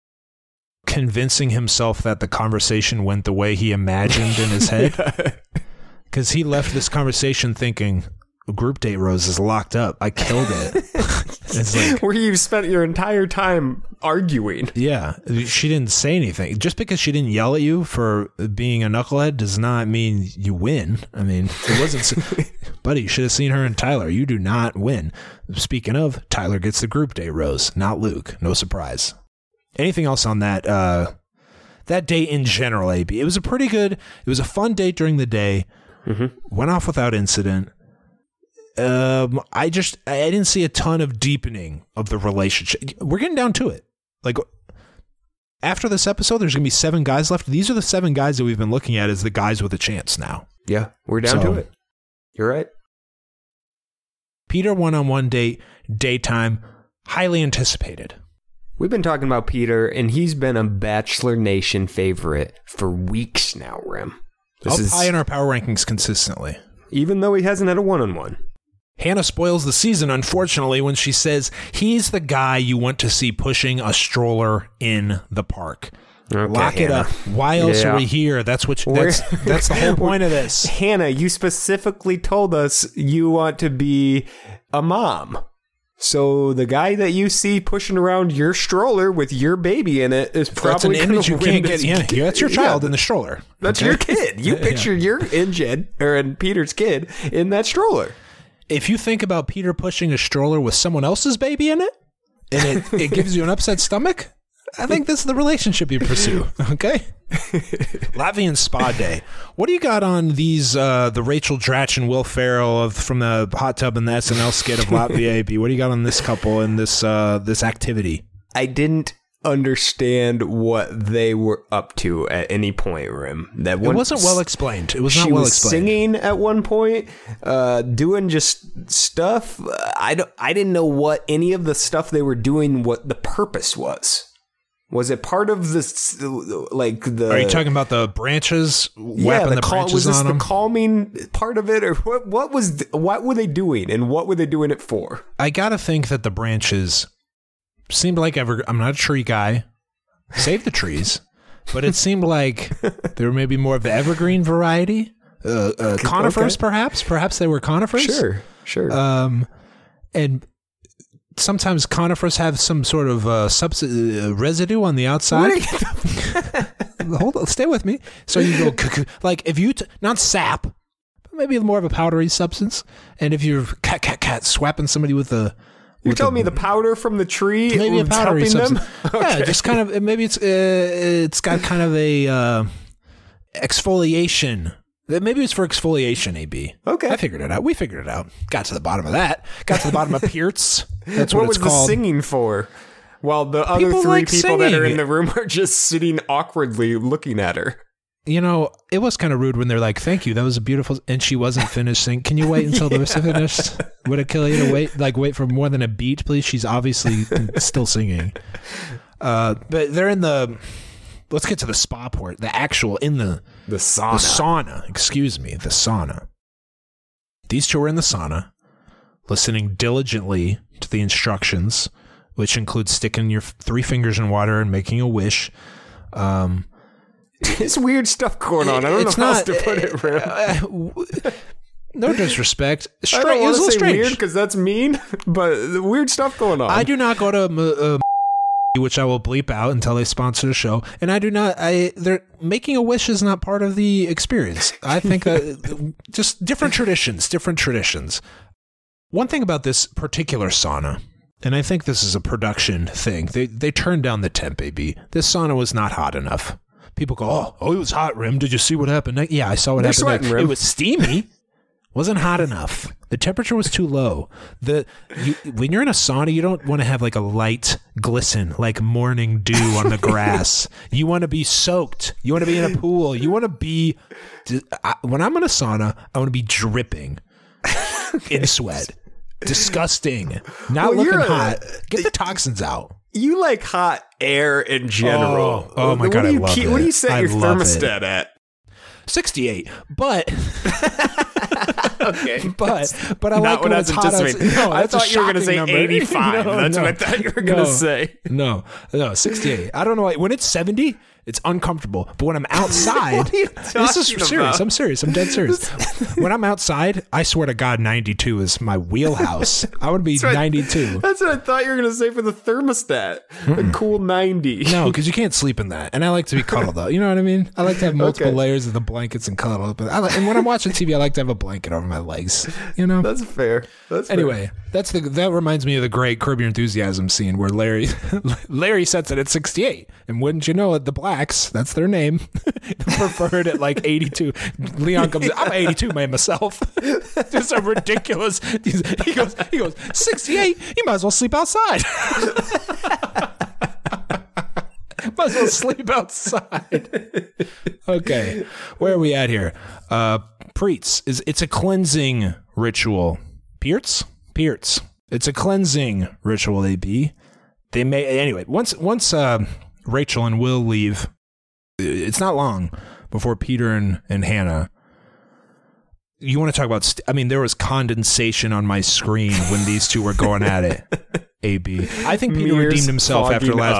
convincing himself that the conversation went the way he imagined in his head. Because he left this conversation thinking, group date Rose is locked up. I killed it. It's like, Where you've spent your entire time arguing. yeah, she didn't say anything. Just because she didn't yell at you for being a knucklehead does not mean you win. I mean, it wasn't, buddy, you should have seen her and Tyler. You do not win. Speaking of, Tyler gets the group date Rose, not Luke. No surprise. Anything else on that, uh, that date in general, A B? It was a pretty good, it was a fun date during the day. Mm-hmm. Went off without incident. Um, I just I didn't see a ton of deepening of the relationship. We're getting down to it. Like after this episode, there's gonna be seven guys left. These are the seven guys that we've been looking at as the guys with a chance now. Yeah, we're down So- to it. You're right. Peter one-on-one date, daytime, highly anticipated. We've been talking about Peter, and he's been a Bachelor Nation favorite for weeks now, Rim. This Up is high in our power rankings consistently. even though he hasn't had a one-on-one. Hannah spoils the season, unfortunately, when she says he's the guy you want to see pushing a stroller in the park. Okay, Lock it Hannah. up. Why else Yeah. are we here? That's what. You, that's that's the whole point of this. Hannah, you specifically told us you want to be a mom. So the guy that you see pushing around your stroller with your baby in it is That's probably an image you gonna can't win get. this- Yeah, that's your child Yeah, in the stroller. That's okay? your kid. You Yeah. picture your Ingen or in Peter's kid in that stroller. If you think about Peter pushing a stroller with someone else's baby in it, and it, it gives you an upset stomach, I think this is the relationship you pursue. Okay. Latvian Spa Day. What do you got on these? Uh, the Rachel Dratch and Will Ferrell of from the hot tub and the S N L skit of Latvia A B. What do you got on this couple and this uh, this activity? I didn't understand what they were up to at any point, Rim. That It one, wasn't well explained. It was not she well was explained. singing at one point, uh, doing just stuff. I don't. I didn't know what any of the stuff they were doing. What the purpose was. Was it part of this? Like the? Are you talking about the branches? Yeah, Whapping the, the, cal- branches was this on the them? calming part of it, or what? What was? th- what were they doing, and what were they doing it for? I gotta think that the branches seemed like ever. I'm not a tree guy. Save the trees, but it seemed like they were maybe more of the evergreen variety. Uh, uh, conifers, Okay. perhaps. Perhaps they were conifers. Sure, sure. Um, and sometimes conifers have some sort of uh, subs- uh, residue on the outside. Hold on, stay with me. So you go cuckoo. Like if you t- not sap, but maybe more of a powdery substance. And if you're cat cat cat swapping somebody with a You're with telling a- me the powder from the tree maybe a was powdery helping them? substance. Yeah, just kind of maybe it's uh, it's got kind of a uh, exfoliation. Maybe it's for exfoliation. A B. Okay. I figured it out. We figured it out. Got to the bottom of that. Got to the bottom of Pierce. That's what, What it's was the called. singing for? While the other People three like people that are singing. in the room are just sitting awkwardly looking at her. You know, it was kind of rude when they're like, "Thank you, that was a beautiful," and she wasn't finished singing. Can you wait until the rest of it finished? Would it kill you to wait, like, wait for more than a beat, please? She's obviously still singing. Uh, but they're in the. Let's get to the spa port. The actual in the The sauna. the sauna. Excuse me, the sauna. These two are in the sauna, listening diligently to the instructions, which include sticking your three fingers in water and making a wish. Um. There's weird stuff going on. I don't It's know how else not- to put it, Rim. Uh, w- no disrespect. I Strange. don't It want was a to little say strange. weird because that's mean, but the weird stuff going on. I do not go to uh, which I will bleep out until they sponsor the show, and I do not. I they're making a wish is not part of the experience. I think that just different traditions, different traditions. One thing about this particular sauna, and I think this is a production thing. They they turned down the temp, baby. This sauna was not hot enough. People go, oh, oh, it was hot, Rim. Did you see what happened? next? Yeah, I saw what They're happened. sweating, next. Rim. It was steamy. Wasn't hot enough. The temperature was too low. The you, when you're in a sauna, you don't want to have like a light glisten, like morning dew on the grass. You want to be soaked. You want to be in a pool. You want to be. I, when I'm in a sauna, I want to be dripping in sweat. Disgusting. Not Well, looking you're a- hot. Get the toxins out. You like hot air in general. Oh, oh my What God, do I you love keep- it. What do you set I your love it. thermostat at? sixty-eight, but Okay. but but I Not like what when I it's was hot outside. anticipating. No, I that's a thought you were going to shocking say number. eighty-five. No, That's no. what I thought you were going to No. say. No, no, sixty-eight. I don't know why. When it's seventy, it's uncomfortable. But when I'm outside, What are you this is talking serious. about? I'm serious. I'm dead serious. When I'm outside, I swear to God, ninety-two is my wheelhouse. I would be That's what- ninety-two. That's what I thought you were going to say for the thermostat. A cool ninety. No, because you can't sleep in that, and I like to be cuddled up. You know what I mean? I like to have multiple Okay. layers of the blankets and cuddle up. And, I like, and when I'm watching T V, I like to have a blanket over my legs. You know. That's fair. That's fair. Anyway, that's the that reminds me of the great Curb Your Enthusiasm scene where Larry Larry sets it at sixty-eight, and wouldn't you know it, the blacks, that's their name, preferred at like eighty-two. Leon comes in, I'm eighty-two man myself. Just a ridiculous. He goes, he goes sixty-eight. You might as well sleep outside. Might as well sleep outside. Okay, where are we at here? Uh, Preets is it's a cleansing ritual. Peerts, Peerts. It's a cleansing ritual. A B. They may anyway. Once once uh, Rachel and Will leave, it's not long before Peter and and Hannah. You want to talk about? St- I mean, there was condensation on my screen when these two were going at it. A B. I think Peter Mirrors redeemed himself after fogging last. up.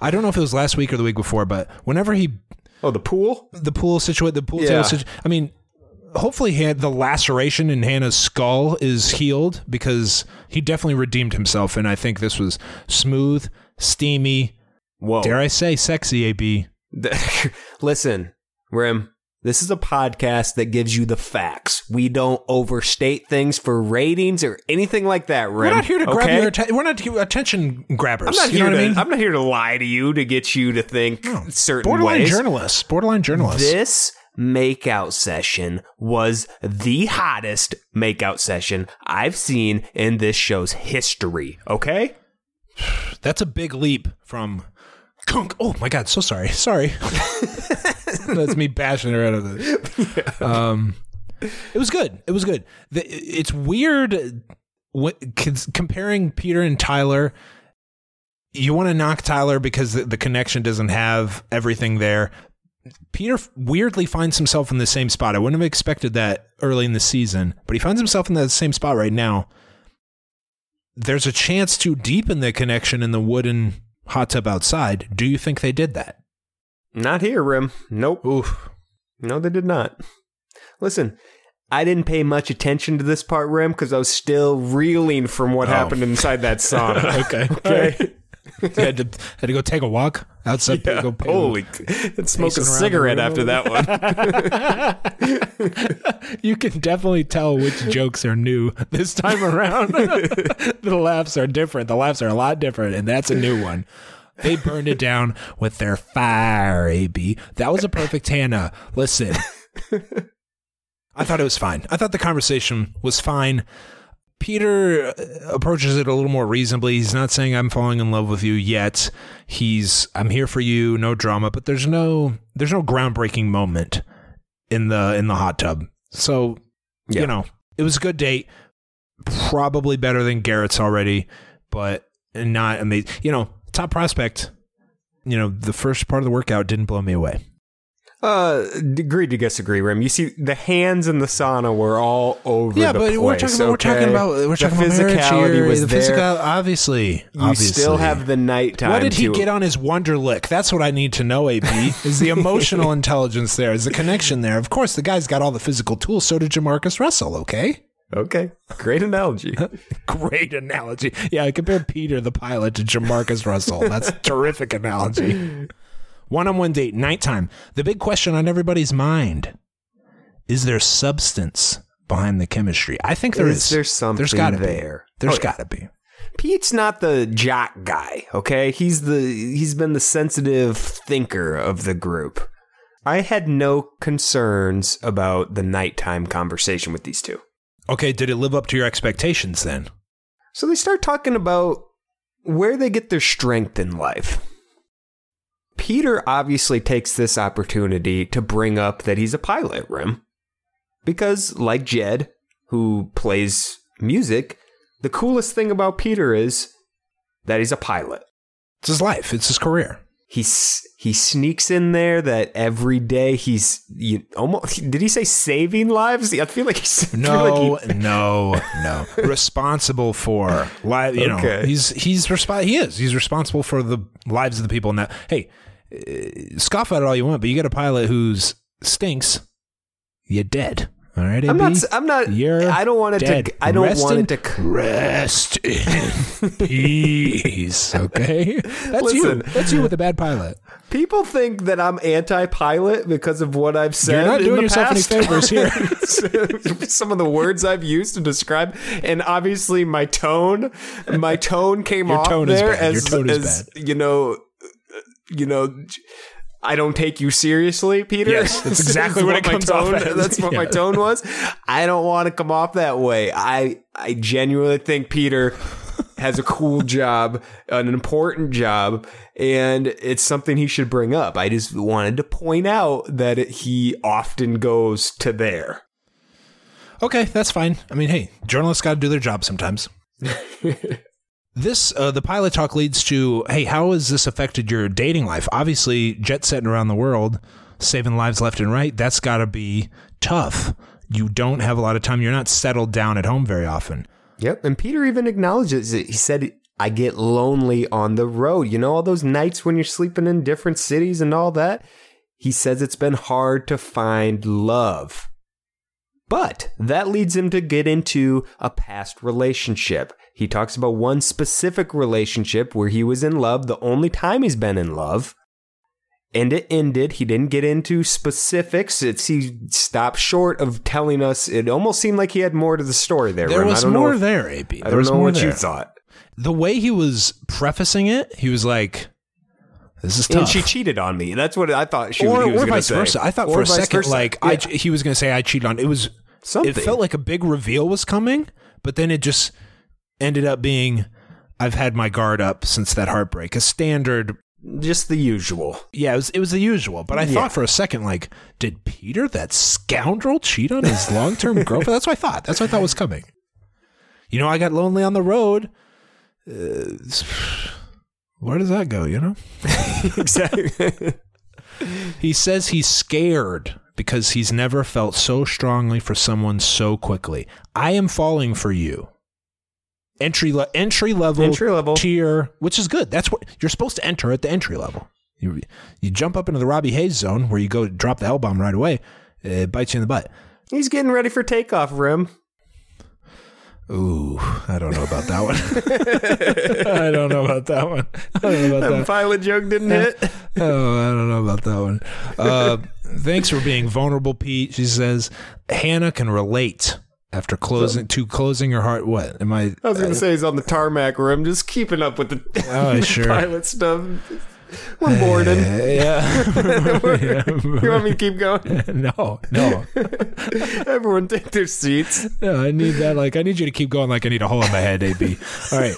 I don't know if it was last week or the week before, but whenever he, Oh, the pool? the pool situation, the pool Yeah. table situation, I mean, hopefully he had the laceration in Hannah's skull is healed because he definitely redeemed himself. And I think this was smooth, steamy, Whoa. dare I say sexy, A B. Listen, Rim, this is a podcast that gives you the facts. We don't overstate things for ratings or anything like that, Rim. We're not here to grab okay? your attention. We're not here- attention grabbers. I'm not you here know to. what I mean? I'm not here to lie to you to get you to think certain Borderline ways. journalists. Borderline journalists. This makeout session was the hottest makeout session I've seen in this show's history. Okay. That's a big leap from Kunk. Oh my God, so sorry. Sorry. That's me bashing her out of this. Yeah. Um, it was good. It was good. The, it's weird what, comparing Peter and Tyler. You want to knock Tyler because the, the connection doesn't have everything there. Peter weirdly finds himself in the same spot. I wouldn't have expected that early in the season, but he finds himself in that same spot right now. There's a chance to deepen the connection in the wooden hot tub outside. Do you think they did that? Not here, Rim. Nope. Oof. No, they did not. Listen, I didn't pay much attention to this part, Rim, because I was still reeling from what Oh. happened inside that sauna. Okay. Okay. You had to had to go take a walk outside. Yeah, To go pay holy, and smoke a pacing around cigarette the after room. that one. You can definitely tell which jokes are new this time around. The laughs are different. The laughs are a lot different, and that's a new one. They burned it down with their fire, A B. That was a perfect Hannah. Listen, I thought it was fine. I thought the conversation was fine. Peter approaches it a little more reasonably. He's not saying I'm falling in love with you yet. He's I'm here for you, no drama, but there's no there's no groundbreaking moment in the in the hot tub. So, Yeah. you know, it was a good date. Probably better than Garrett's already, but not amazing. You know, top prospect, you know, the first part of the workout didn't blow me away. Uh, agree to disagree, Rim. You see, the hands in the sauna were all over Yeah, the but place. we're talking about we're okay? talking about we're the talking about marriage physicality here. was the there. physical, obviously. You obviously. still have the nighttime. What did he to- get on his Wonderlick? That's what I need to know, A B. Is the emotional intelligence there? Is the connection there? Of course, the guy's got all the physical tools. So did Jamarcus Russell, okay? Okay, great analogy. Great analogy. Yeah, I compared Peter, the pilot, to Jamarcus Russell. That's a terrific analogy. One-on-one date, nighttime. The big question on everybody's mind, is there substance behind the chemistry? I think there is. Is there something There's gotta there? Be. There's Oh, yeah. got to be. Pete's not the jock guy, okay? He's the he's been the sensitive thinker of the group. I had no concerns about the nighttime conversation with these two. Okay, did it live up to your expectations then? So they start talking about where they get their strength in life. Peter obviously takes this opportunity to bring up that he's a pilot, Rim. Because, like Jed, who plays music, the coolest thing about Peter is that he's a pilot. It's his life. It's his career. He's, he sneaks in there that every day he's you, almost. Did he say saving lives? I feel like he's No, like he, no, no. Responsible for live. You know, Okay. he's he's resp- He is. He's responsible for the lives of the people. Now, hey, uh, scoff at it all you want, but you get a pilot who's stinks. You're dead. All right, I'm A B? not. I'm not. You're I don't want it dead. to. I don't Rest want in, it to. rest in peace. Okay, that's you. Listen. That's you with a bad pilot. People think that I'm anti-pilot because of what I've said. You're not in doing the yourself past. any favors here. Some of the words I've used to describe, and obviously my tone, my tone came Your off tone is there bad. Your as, tone is as you know, you know. I don't take you seriously, Peter. Yes, that's exactly what it my comes tone, off as. That's what my Yeah. tone was. I don't want to come off that way. I I genuinely think Peter has a cool job, an important job, and it's something he should bring up. I just wanted to point out that it, he often goes to there. Okay, that's fine. I mean, hey, journalists got to do their job sometimes. This, uh, the pilot talk leads to, hey, how has this affected your dating life? Obviously, jet setting around the world, saving lives left and right, that's got to be tough. You don't have a lot of time. You're not settled down at home very often. Yep. And Peter even acknowledges it. He said, I get lonely on the road. You know, all those nights when you're sleeping in different cities and all that? He says it's been hard to find love. But that leads him to get into a past relationship. He talks about one specific relationship where he was in love, the only time he's been in love. And it ended. He didn't get into specifics. It's, he stopped short of telling us. It almost seemed like he had more to the story there. There Rim. was I don't more know if, there, A B. I There was don't know more what there. you thought. The way he was prefacing it, he was like, this is tough. And she cheated on me. That's what I thought she or, he was or gonna vice say. versa. I thought Or for a vice second, versa. like Yeah. I, he was going to say I cheated on. It was Something. It felt like a big reveal was coming, but then it just ended up being, I've had my guard up since that heartbreak. A standard, just the usual. yeah, it was it was the usual. But I Yeah. thought for a second, like, did Peter, that scoundrel, cheat on his long term girlfriend? That's what I thought. That's what I thought was coming. You know, I got lonely on the road. Uh, where does that go? You know. Exactly. He says he's scared because he's never felt so strongly for someone so quickly. I am falling for you. Entry le- entry level Entry level. tier, which is good. That's what you're supposed to enter at the entry level. You you jump up into the Robbie Hayes zone where you go drop the L-bomb right away. It bites you in the butt. He's getting ready for takeoff, Rim. Ooh, I don't know about that one. I don't know about that one. I don't know about That that. pilot joke didn't hit. Oh, I don't know about that one. Uh, thanks for being vulnerable, Pete. She says Hannah can relate after closing to closing her heart. What am I? I was going to say he's on the tarmac, Rim, just keeping up with the, Oh, the sure. pilot stuff. We're boarding. Yeah. You want me to keep going? No, no, Everyone take their seats. no. I need that. Like, I need you to keep going. Like, I need a hole in my head. A B. All right.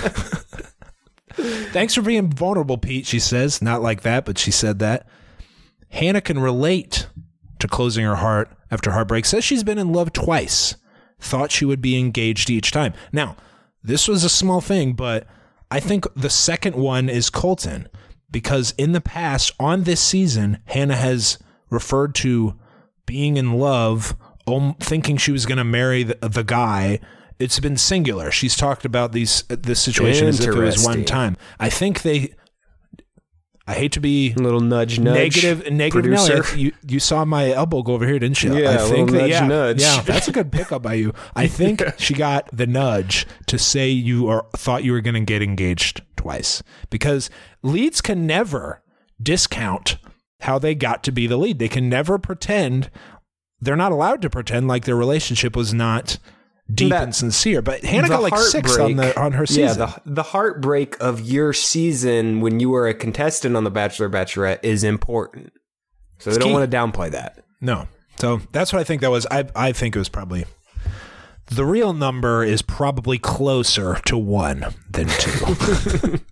Thanks for being vulnerable, Pete. She says, not like that, but she said that. Hannah can relate to closing her heart after heartbreak. Says she's been in love twice. Thought she would be engaged each time. Now, this was a small thing, but I think the second one is Colton. Because in the past, on this season, Hannah has referred to being in love, um, thinking she was going to marry the, the guy. It's been singular. She's talked about these this situation as if it was one Interesting. time. I think they. I hate to be A little nudge, nudge. negative. Negative. No, producer. you you saw my elbow go over here, didn't you? Yeah, I a think little that, nudge, yeah, nudge. yeah, that's a good pickup by you. I think she got the nudge to say you are thought you were going to get engaged twice, because leads can never discount how they got to be the lead. They can never pretend. They're not allowed to pretend like their relationship was not deep That- and sincere. But Hannah The got like sixth on heartbreak- the on her season. Yeah, the, the heartbreak of your season when you were a contestant on The Bachelor Bachelorette is important. So they It's don't key. want to downplay that. No. So that's what I think that was. I I think it was probably the real number is probably closer to one than two.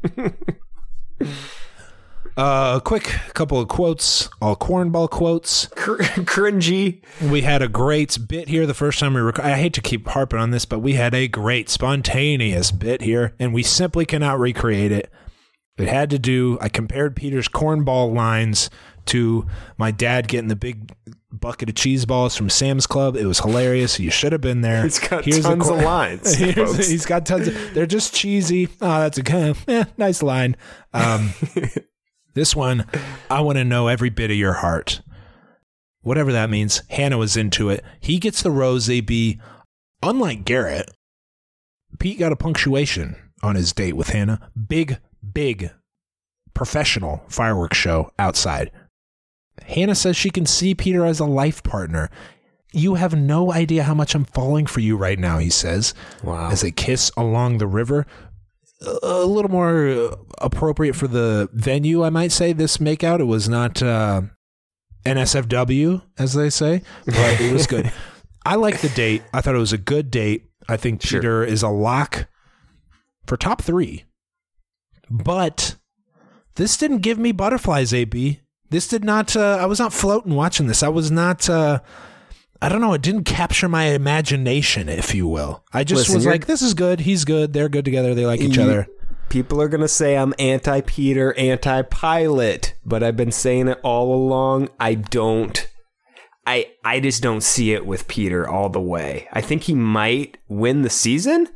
uh, a quick couple of quotes, all cornball quotes. Cr- cringy. We had a great bit here the first time we rec- I hate to keep harping on this, but we had a great spontaneous bit here, and we simply cannot recreate it. It had to do, I compared Peter's cornball lines to my dad getting the big bucket of cheese balls from Sam's Club. It was hilarious. You should have been there. He's got Here's the tons cor- of lines, Here's- folks. he's got tons of, they're just cheesy. Oh, that's a kind of, eh, nice line. Um, this one, I want to know every bit of your heart. Whatever that means. Hannah was into it. He gets the rose, A B. Unlike Garrett, Pete got a punctuation on his date with Hannah. Big, big professional fireworks show outside. Hannah says she can see Peter as a life partner. You have no idea how much I'm falling for you right now, he says. Wow. As they kiss along the river. A little more uh, appropriate for the venue, I might say, this makeout. It was not uh, N S F W, as they say, but it was good. I like the date. I thought it was a good date. I think Sure. Peter is a lock for top three. But this didn't give me butterflies, A B. This did not, uh, I was not floating watching this. I was not, uh, I don't know, it didn't capture my imagination, if you will. I just Listen, was you're- like, this is good. He's good. They're good together. They like each You- other. People are going to say I'm anti-Peter, anti-pilot, but I've been saying it all along. I don't, I, I just don't see it with Peter all the way. I think he might win the season,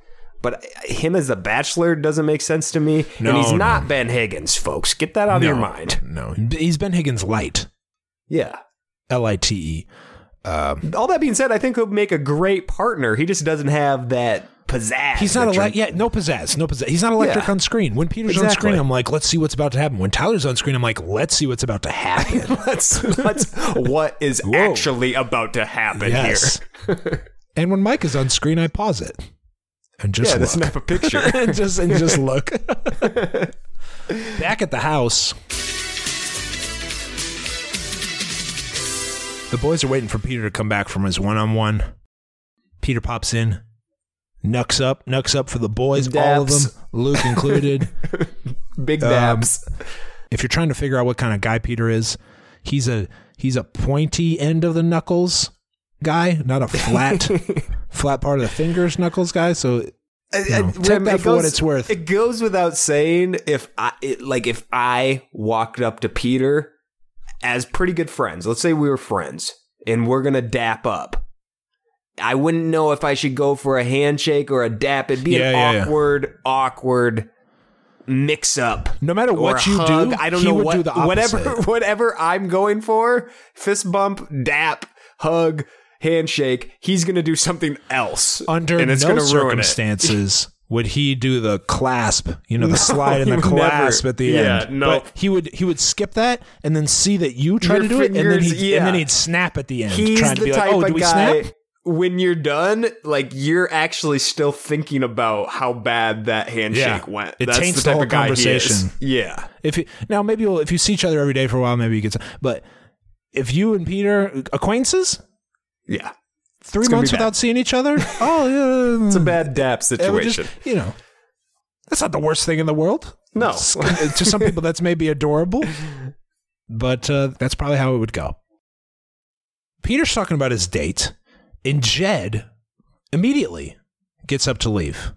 but him as the Bachelor doesn't make sense to me. No, and he's no. not Ben Higgins, folks. Get that out of no, your mind. No, he's Ben Higgins light. Yeah. L I T E. Um, All that being said, I think he'll make a great partner. He just doesn't have that pizzazz. He's not that electric. you're- Yeah, no pizzazz. No pizzazz. He's not electric Yeah. on screen. When Peter's on Exactly. screen, I'm like, let's see what's about to happen. When Tyler's on screen, I'm like, let's see what's about to happen. Let's, let's, what is Whoa. actually about to happen Yes. here? And when Mike is on screen, I pause it and just Yeah, to look. snap a picture. and just and just look. Back at the house, the boys are waiting for Peter to come back from his one-on-one. Peter pops in, nucks up, nucks up for the boys, all of Dabs. them, Luke included. Big Um, dabs. If you're trying to figure out what kind of guy Peter is, he's a he's a pointy end of the knuckles guy, not a flat flat part of the fingers knuckles guy. So you know, take Rem, that it for what goes- it's worth. It goes without saying if I it, like if I walked up to Peter as pretty good friends. Let's say we were friends and we're gonna dap up. I wouldn't know if I should go for a handshake or a dap. It'd be Yeah, an yeah, yeah. awkward, awkward mix up. No matter Or what a you hug. do, I don't he know would what do the opposite. whatever whatever I'm going for. Fist bump, dap, hug, handshake. He's gonna do something else Under and it's no gonna ruin it. circumstances would he do the clasp, you know, the No, slide and he the would clasp never. at the Yeah, end. no. But he would he would skip that and then see that you try Your to do it, and then fingers, he and then yeah. he'd snap at the end, He's trying to the be type like, "Oh, of do we guy. snap?" When you're done, like you're actually still thinking about how bad that handshake Yeah. went. It That's taints the type the whole of guy he is. conversation. Yeah. If you, now maybe you'll, if you see each other every day for a while, maybe you get some. But if you and Peter acquaintances, Yeah. three It's gonna months be bad. without seeing each other, oh yeah, It's a bad dap it would just- situation. you know, that's not the worst thing in the world. No. It's- to some people, that's maybe adorable, but uh, that's probably how it would go. Peter's talking about his date, and Jed immediately gets up to leave.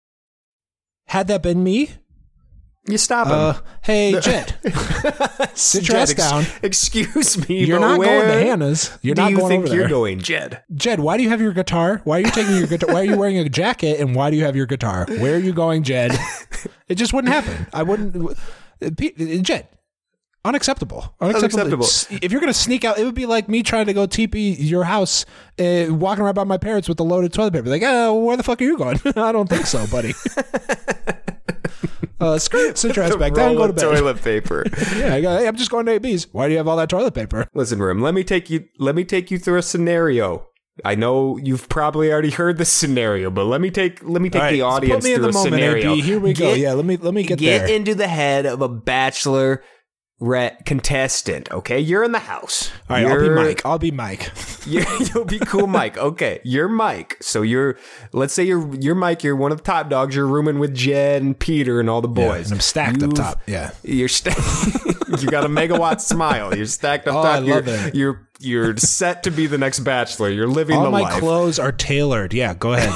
Had that been me, You stop him. uh, hey Jed, sit your Jed, ass ex- down. Excuse me, You're but not where going to Hannah's. You're do not you going think over you're there. going, Jed? Jed, why do you have your guitar? Why are you taking your guitar? Why are you wearing a jacket? And why do you have your guitar? Where are you going, Jed? It just wouldn't happen. I wouldn't. uh, Pe- Jed, unacceptable. Unacceptable. Unacceptable. S- If you're going to sneak out, it would be like me trying to go T P your house, uh, walking around by my parents with a loaded toilet paper. Like, oh, where the fuck are you going? I don't think so, buddy. uh, screw it. Sit your ass back down. Roll Go of to bed. toilet paper. Yeah, I go, hey, I'm just going to A B's. Why do you have all that toilet paper? Listen, Rim, let me take you let me take you through a scenario. I know you've probably already heard this scenario, but let me take let me take All right, the audience put me in through the a moment, scenario. A B. Here we go. Get- Yeah, let me let me get, Get there. into the head of a bachelor re- contestant, okay? You're in the house. All right, I'll be You're- Mike. I'll be Mike. You're, you'll be cool, Mike. Okay, you're Mike. So you're, let's say you're you're Mike. You're one of the top dogs. You're rooming with Jed and Peter and all the Yeah, boys. and I'm stacked up You've- top. Yeah. You're sta- you got a megawatt smile. You're stacked up Oh, top. I love you're, it. You're you're set to be the next bachelor. You're living All the my life. clothes are tailored. Yeah, go ahead.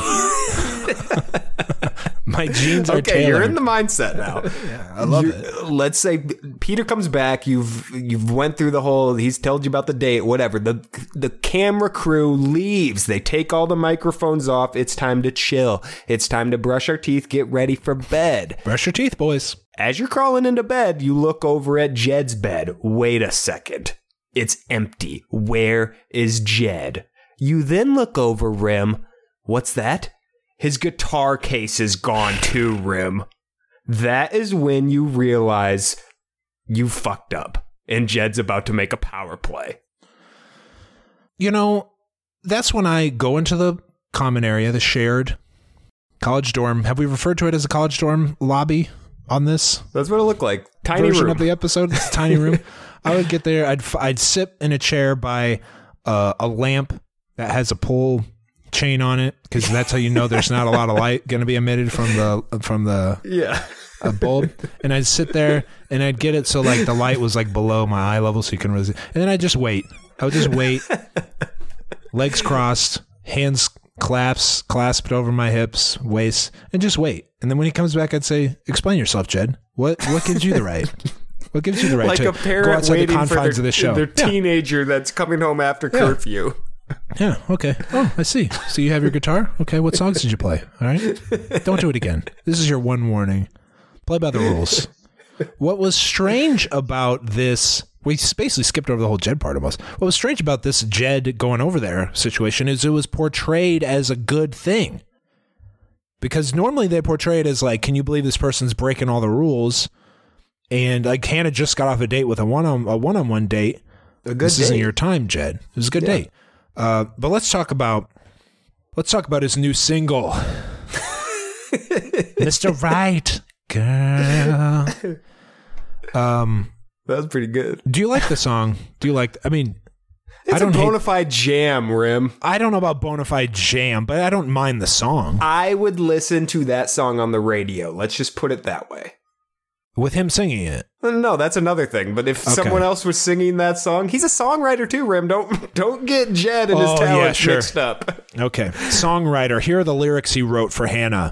My jeans are Okay, tailored. you're in the mindset now. yeah, I love You're- it. Let's say Peter comes back. You've you've went through the whole. He's told you about the date. Whatever. The the camera crew leaves. They take all the microphones off. It's time to chill. It's time to brush our teeth. Get ready for bed. Brush your teeth, boys. As you're crawling into bed, you look over at Jed's bed. Wait a second. It's empty. Where is Jed? You then look over, Rim. What's that? His guitar case is gone too, Rim. That is when you realize you fucked up and Jed's about to make a power play. You know, that's when I go into the common area, the shared college dorm. Have we referred to it as a college dorm lobby on this That's what it looked like. Tiny version room. of the episode? It's a tiny room. I would get there. I'd f- I'd sit in a chair by uh, a lamp that has a pull chain on it, because that's how you know there's not a lot of light going to be emitted from the from the yeah. a bulb. And I'd sit there and I'd get it so like the light was like below my eye level, so you can really. And then I'd just wait. I would just wait, legs crossed, hands claps clasped over my hips, waist, and just wait. And then when he comes back, I'd say, "Explain yourself, Jed. What what gives you the right? What gives you the right Like to a go parent outside the waiting for confines their, of this show?" their Yeah. teenager that's coming home after curfew. Yeah, okay. Oh, I see. So you have your guitar? Okay, what songs did you play? All right. Don't do it again. This is your one warning. Play by the rules. What was strange about this, we basically skipped over the whole Jed part almost. What was strange about this Jed going over there situation is it was portrayed as a good thing. Because normally they portray it as like, can you believe this person's breaking all the rules? And like Hannah just got off a date with a one-on a one-on-one date. A good this date. isn't your time, Jed. It was a good Yeah. date. Uh, but let's talk about let's talk about his new single, Mister Right Girl. Um, That was pretty good. do you like the song? Do you like? I mean, It's I don't a hate- bona fide jam, Rim. I don't know about Bonafide Jam, but I don't mind the song I would listen to that song on the radio. Let's just put it that way. with him singing it. No, that's another thing. But if Okay. someone else was singing that song, he's a songwriter too, Rim. Don't don't get Jed and his Oh, yeah, talents sure. mixed up. Okay, songwriter. Here are the lyrics he wrote for Hannah.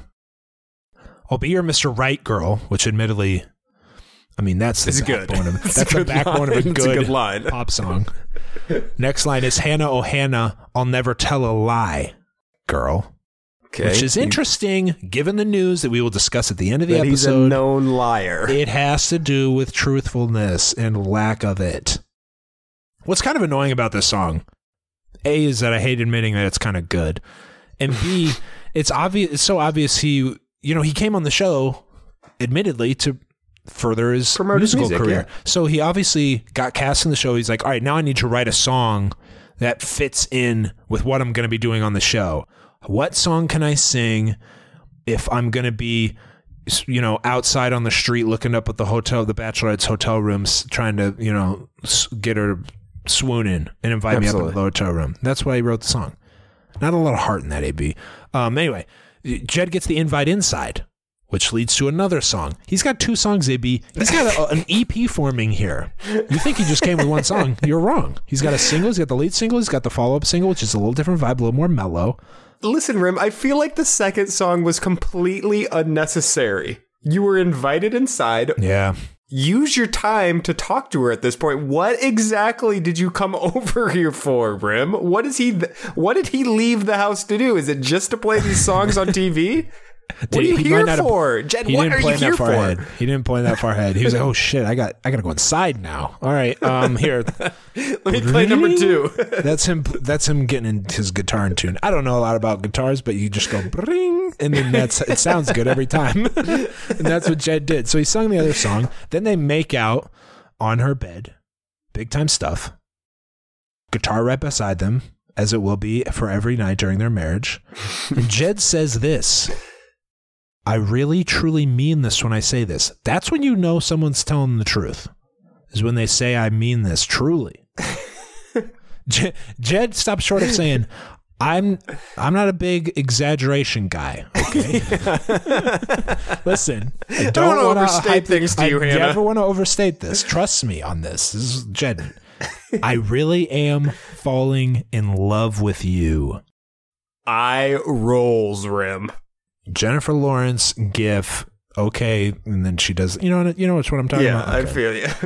I'll be your Mister Right Girl, which admittedly, I mean, that's the It's good. backbone of, It's that's a the good backbone of a line. good, It's a good line. pop song. Next line is Hannah, oh Hannah, I'll never tell a lie, girl. Okay. Which is interesting, given the news that we will discuss at the end of the That he's a episode. known liar. It has to do with truthfulness and lack of it. What's kind of annoying about this song, A, is that I hate admitting that it's kind of good. And B, it's obvious. It's so obvious he, you know, he came on the show, admittedly, to further his Promote his musical music, career. yeah. So he obviously got cast in the show. He's like, all right, now I need to write a song that fits in with what I'm going to be doing on the show. What song can I sing if I'm going to be, you know, outside on the street looking up at the hotel, the Bachelorette's hotel rooms, trying to, you know, s- get her to swoon in and invite me Absolutely. up at the hotel room. That's why he wrote the song. Not a lot of heart in that, A B. Um, anyway, Jed gets the invite inside, which leads to another song. He's got two songs, A B. He's got a, an E P forming here. You think he just came with one song. You're wrong. He's got a single. He's got the lead single. He's got the follow-up single, which is a little different vibe, a little more mellow. Listen, Rim, I feel like the second song was completely unnecessary. You were invited inside. Yeah. Use your time to talk to her at this point. What exactly did you come over here for, Rim? What is he? Th- what did he leave the house to do? Is it just to play these songs on T V? What are you He might here not have- for, Jed? He What didn't are you plan here that far for? ahead. He didn't plan that far ahead. He was like, "Oh shit, I got, I got to go inside now." All right, um, here. Let me play number two. That's him. That's him getting in his guitar in tune. I don't know a lot about guitars, but you just go bring, and then that's it. Sounds good every time. And that's what Jed did. So he sung the other song. Then they make out on her bed. Big time stuff. Guitar right beside them, as it will be for every night during their marriage. And Jed says this. I really, truly mean this when I say this. That's when you know someone's telling the truth, is when they say, I mean this truly. Jed, Jed stopped short of saying, I'm I'm not a big exaggeration guy, okay? Listen, I don't, don't wanna overstate hype- things to I you, Hannah. never want to overstate this. Trust me on this. This is Jed. I really am falling in love with you. I rolls, Rim. Jennifer Lawrence gif, okay, and then she does, you know, you know what I'm talking Yeah, about. I Okay. feel you.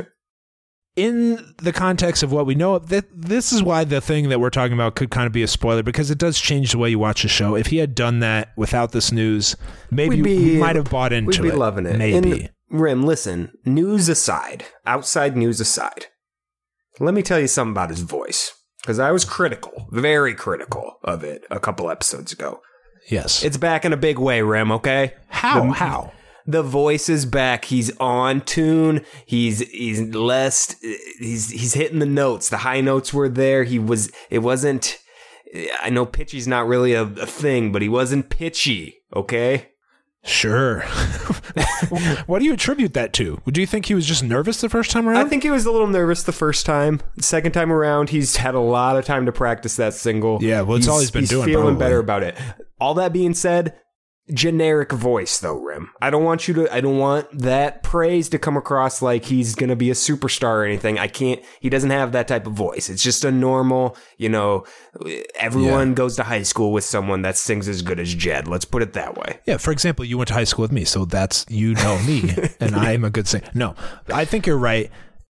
In the context of what we know, that this is why the thing that we're talking about could kind of be a spoiler, because it does change the way you watch the show. If he had done that without this news, maybe We'd be- we might have bought into We'd it. be loving it. Maybe. And, Rim, listen, news aside, outside news aside, let me tell you something about his voice. Because I was critical, very critical of it a couple episodes ago. Yes. It's back in a big way, Rim, okay? how? the- how? The voice is back. He's on tune. He's he's less he's he's hitting the notes. The high notes were there. He was it wasn't I know pitchy's not really a, a thing, but he wasn't pitchy, okay? Sure. What do you attribute that to? Do you think he was just nervous the first time around? I think he was a little nervous the first time. Second time around, he's had a lot of time to practice that single. Yeah, well, it's all he's been doing, He's feeling probably. better about it. All that being said, generic voice though, Rim. I don't want you to I don't want that praise to come across like he's gonna be a superstar or anything. I can't he doesn't have that type of voice. It's just a normal, you know, everyone Yeah. goes to high school with someone that sings as good as Jed. Let's put it that way. Yeah, for example, you went to high school with me, so that's, you know me, and I'm a good singer. No, I think you're right.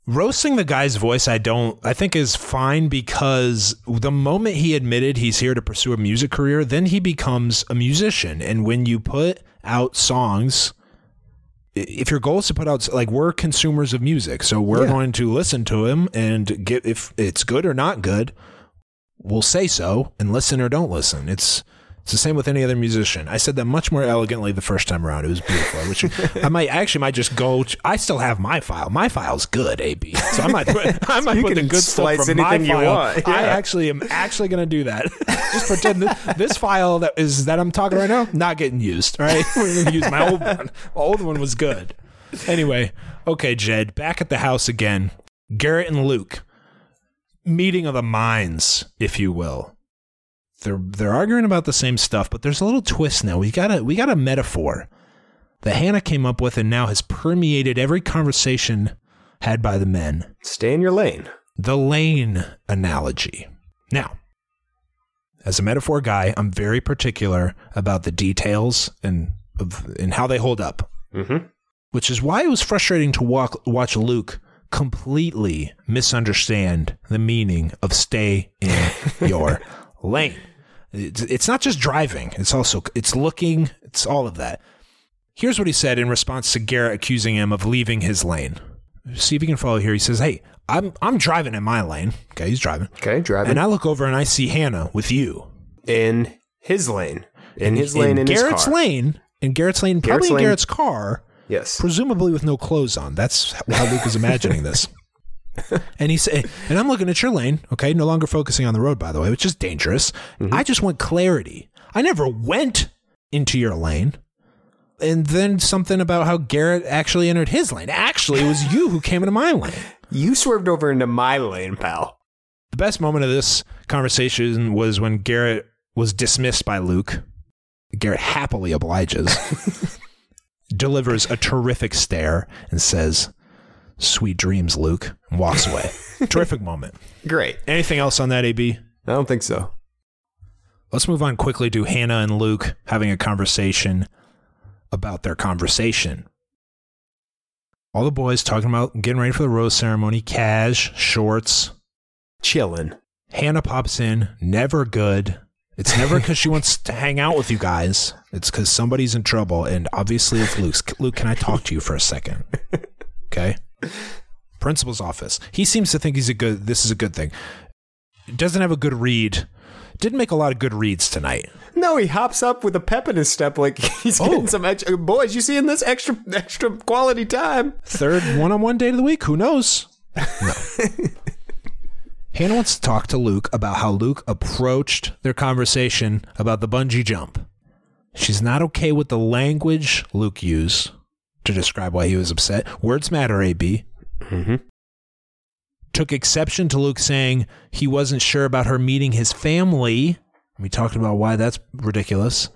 Roasting the guy's voice, I don't, I think is fine, because the moment he admitted he's here to pursue a music career, then he becomes a musician. And when you put out songs, if your goal is to put out, like, we're consumers of music, so we're yeah. going to listen to him and get, if it's good or not good, we'll say so, and listen or don't listen. It's It's the same with any other musician. I said that much more elegantly the first time around. It was beautiful. Which I might I actually might just go. To, I still have my file. My file's good, A B. So I might put, I might you put the good stuff from my file. You want. Yeah. I actually am actually going to do that. Just pretend that this file that is that I'm talking right now not getting used. All right, we're going to use my old one. My old one was good. Anyway, okay, Jed, back at the house again. Garrett and Luke, meeting of the minds, if you will. They're they're arguing about the same stuff, but there's a little twist now. We got a we got a metaphor that Hannah came up with and now has permeated every conversation had by the men. Stay in your lane. The lane analogy. Now, as a metaphor guy, I'm very particular about the details and of and how they hold up. Mm-hmm. Which is why it was frustrating to walk, watch Luke completely misunderstand the meaning of stay in your lane. It's not just driving. It's also, it's looking, it's all of that. Here's what he said in response to Garrett accusing him of leaving his lane. See if you can follow here. He says, hey, I'm I'm driving in my lane. Okay, he's driving. Okay, driving. And I look over and I see Hannah with you. In his lane. In his lane, in, in Garrett's his car. lane. In Garrett's lane, Garrett's probably lane. in Garrett's car. Yes. Presumably with no clothes on. That's how Luke is imagining this. And he said, and I'm looking at your lane, okay, no longer focusing on the road, by the way, which is dangerous. Mm-hmm. I just want clarity. I never went into your lane. And then something about how Garrett actually entered his lane. Actually, it was you who came into my lane. You swerved over into my lane, pal. The best moment of this conversation was when Garrett was dismissed by Luke. Garrett happily obliges, delivers a terrific stare, and says, sweet dreams, Luke, and walks away. Terrific moment. Great. Anything else on that, A B? I don't think so. Let's move on quickly to Hannah and Luke having a conversation about their conversation. All the boys talking about getting ready for the rose ceremony, cash, shorts. Chilling. Hannah pops in, never good. It's never because she wants to hang out with you guys. It's because somebody's in trouble, and obviously it's Luke's. Luke, can I talk to you for a second? Okay. Principal's office. He seems to think he's a good, this is a good thing. Doesn't have a good read. Didn't make a lot of good reads tonight. No, he hops up with a pep in his step like he's oh. getting some extra. Boys, you seeing this extra extra quality time? Third one-on-one date of the week. Who knows? No. Hannah wants to talk to Luke about how Luke approached their conversation about the bungee jump. She's not okay with the language Luke used to describe why he was upset. Words matter, A B. Mm-hmm. Took exception to Luke saying he wasn't sure about her meeting his family. We talked about why that's ridiculous.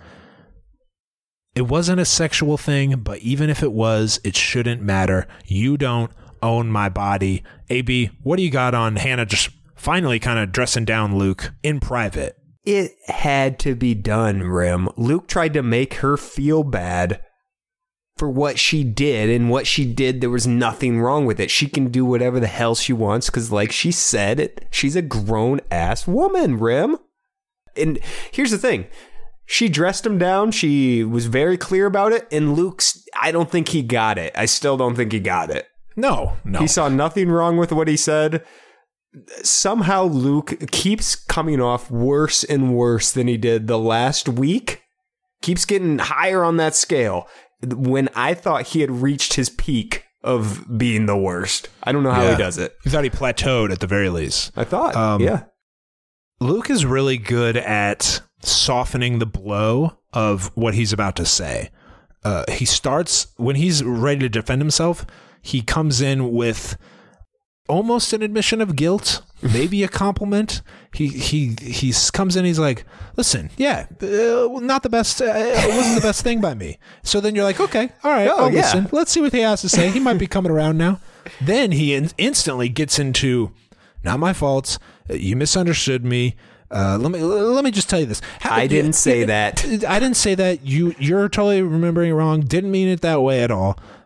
It wasn't a sexual thing, but even if it was, it shouldn't matter. You don't own my body. A B, what do you got on Hannah just finally kind of dressing down Luke in private? It had to be done, Rim. Luke tried to make her feel bad for what she did, and what she did, there was nothing wrong with it. She can do whatever the hell she wants, because like she said, it, she's a grown-ass woman, Rim. And here's the thing. She dressed him down. She was very clear about it, and Luke's, I don't think he got it. I still don't think he got it. No, no. He saw nothing wrong with what he said. Somehow Luke keeps coming off worse and worse than he did the last week. Keeps getting higher on that scale. When I thought he had reached his peak of being the worst. I don't know how yeah. he does it. You thought he plateaued at the very least. I thought, um, yeah. Luke is really good at softening the blow of what he's about to say. Uh, he starts, when he's ready to defend himself, he comes in with almost an admission of guilt, maybe a compliment. He he he comes in, he's like, listen, yeah, uh, not the best, uh, it wasn't the best thing by me. So then you're like, okay, all right, oh, I'll yeah. listen. Let's see what he has to say. He might be coming around now. Then he in- instantly gets into, not my fault, you misunderstood me. Uh, let me let me just tell you this. How, I didn't say you, that. I didn't say that. You you're totally remembering it wrong. Didn't mean it that way at all.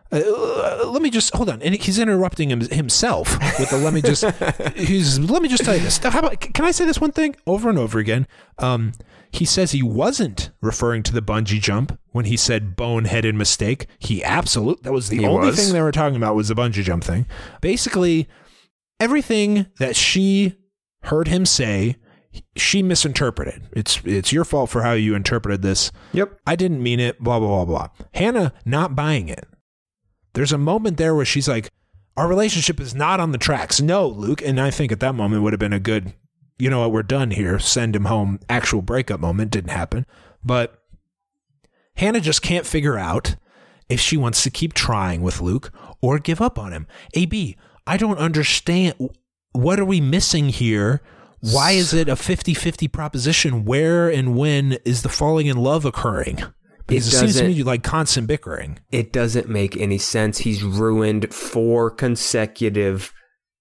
Uh, let me just hold on, and he's interrupting him, himself with the let me just. He's let me just tell you this. How about? Can I say this one thing over and over again? Um, he says he wasn't referring to the bungee jump when he said boneheaded mistake. He absolutely that was the he only was. thing they were talking about was the bungee jump thing. Basically, everything that she heard him say, she misinterpreted. It's it's your fault for how you interpreted this. Yep. I didn't mean it. Blah blah blah blah. Hannah not buying it. There's a moment there where she's like, our relationship is not on the tracks. No, Luke. And I think at that moment would have been a good, you know what, we're done here. Send him home. Actual breakup moment. Didn't happen. But Hannah just can't figure out if she wants to keep trying with Luke or give up on him. A B, I don't understand. What are we missing here? Why is it a fifty-fifty proposition? Where and when is the falling in love occurring? Because it, it seems to me like constant bickering. It doesn't make any sense. He's ruined four consecutive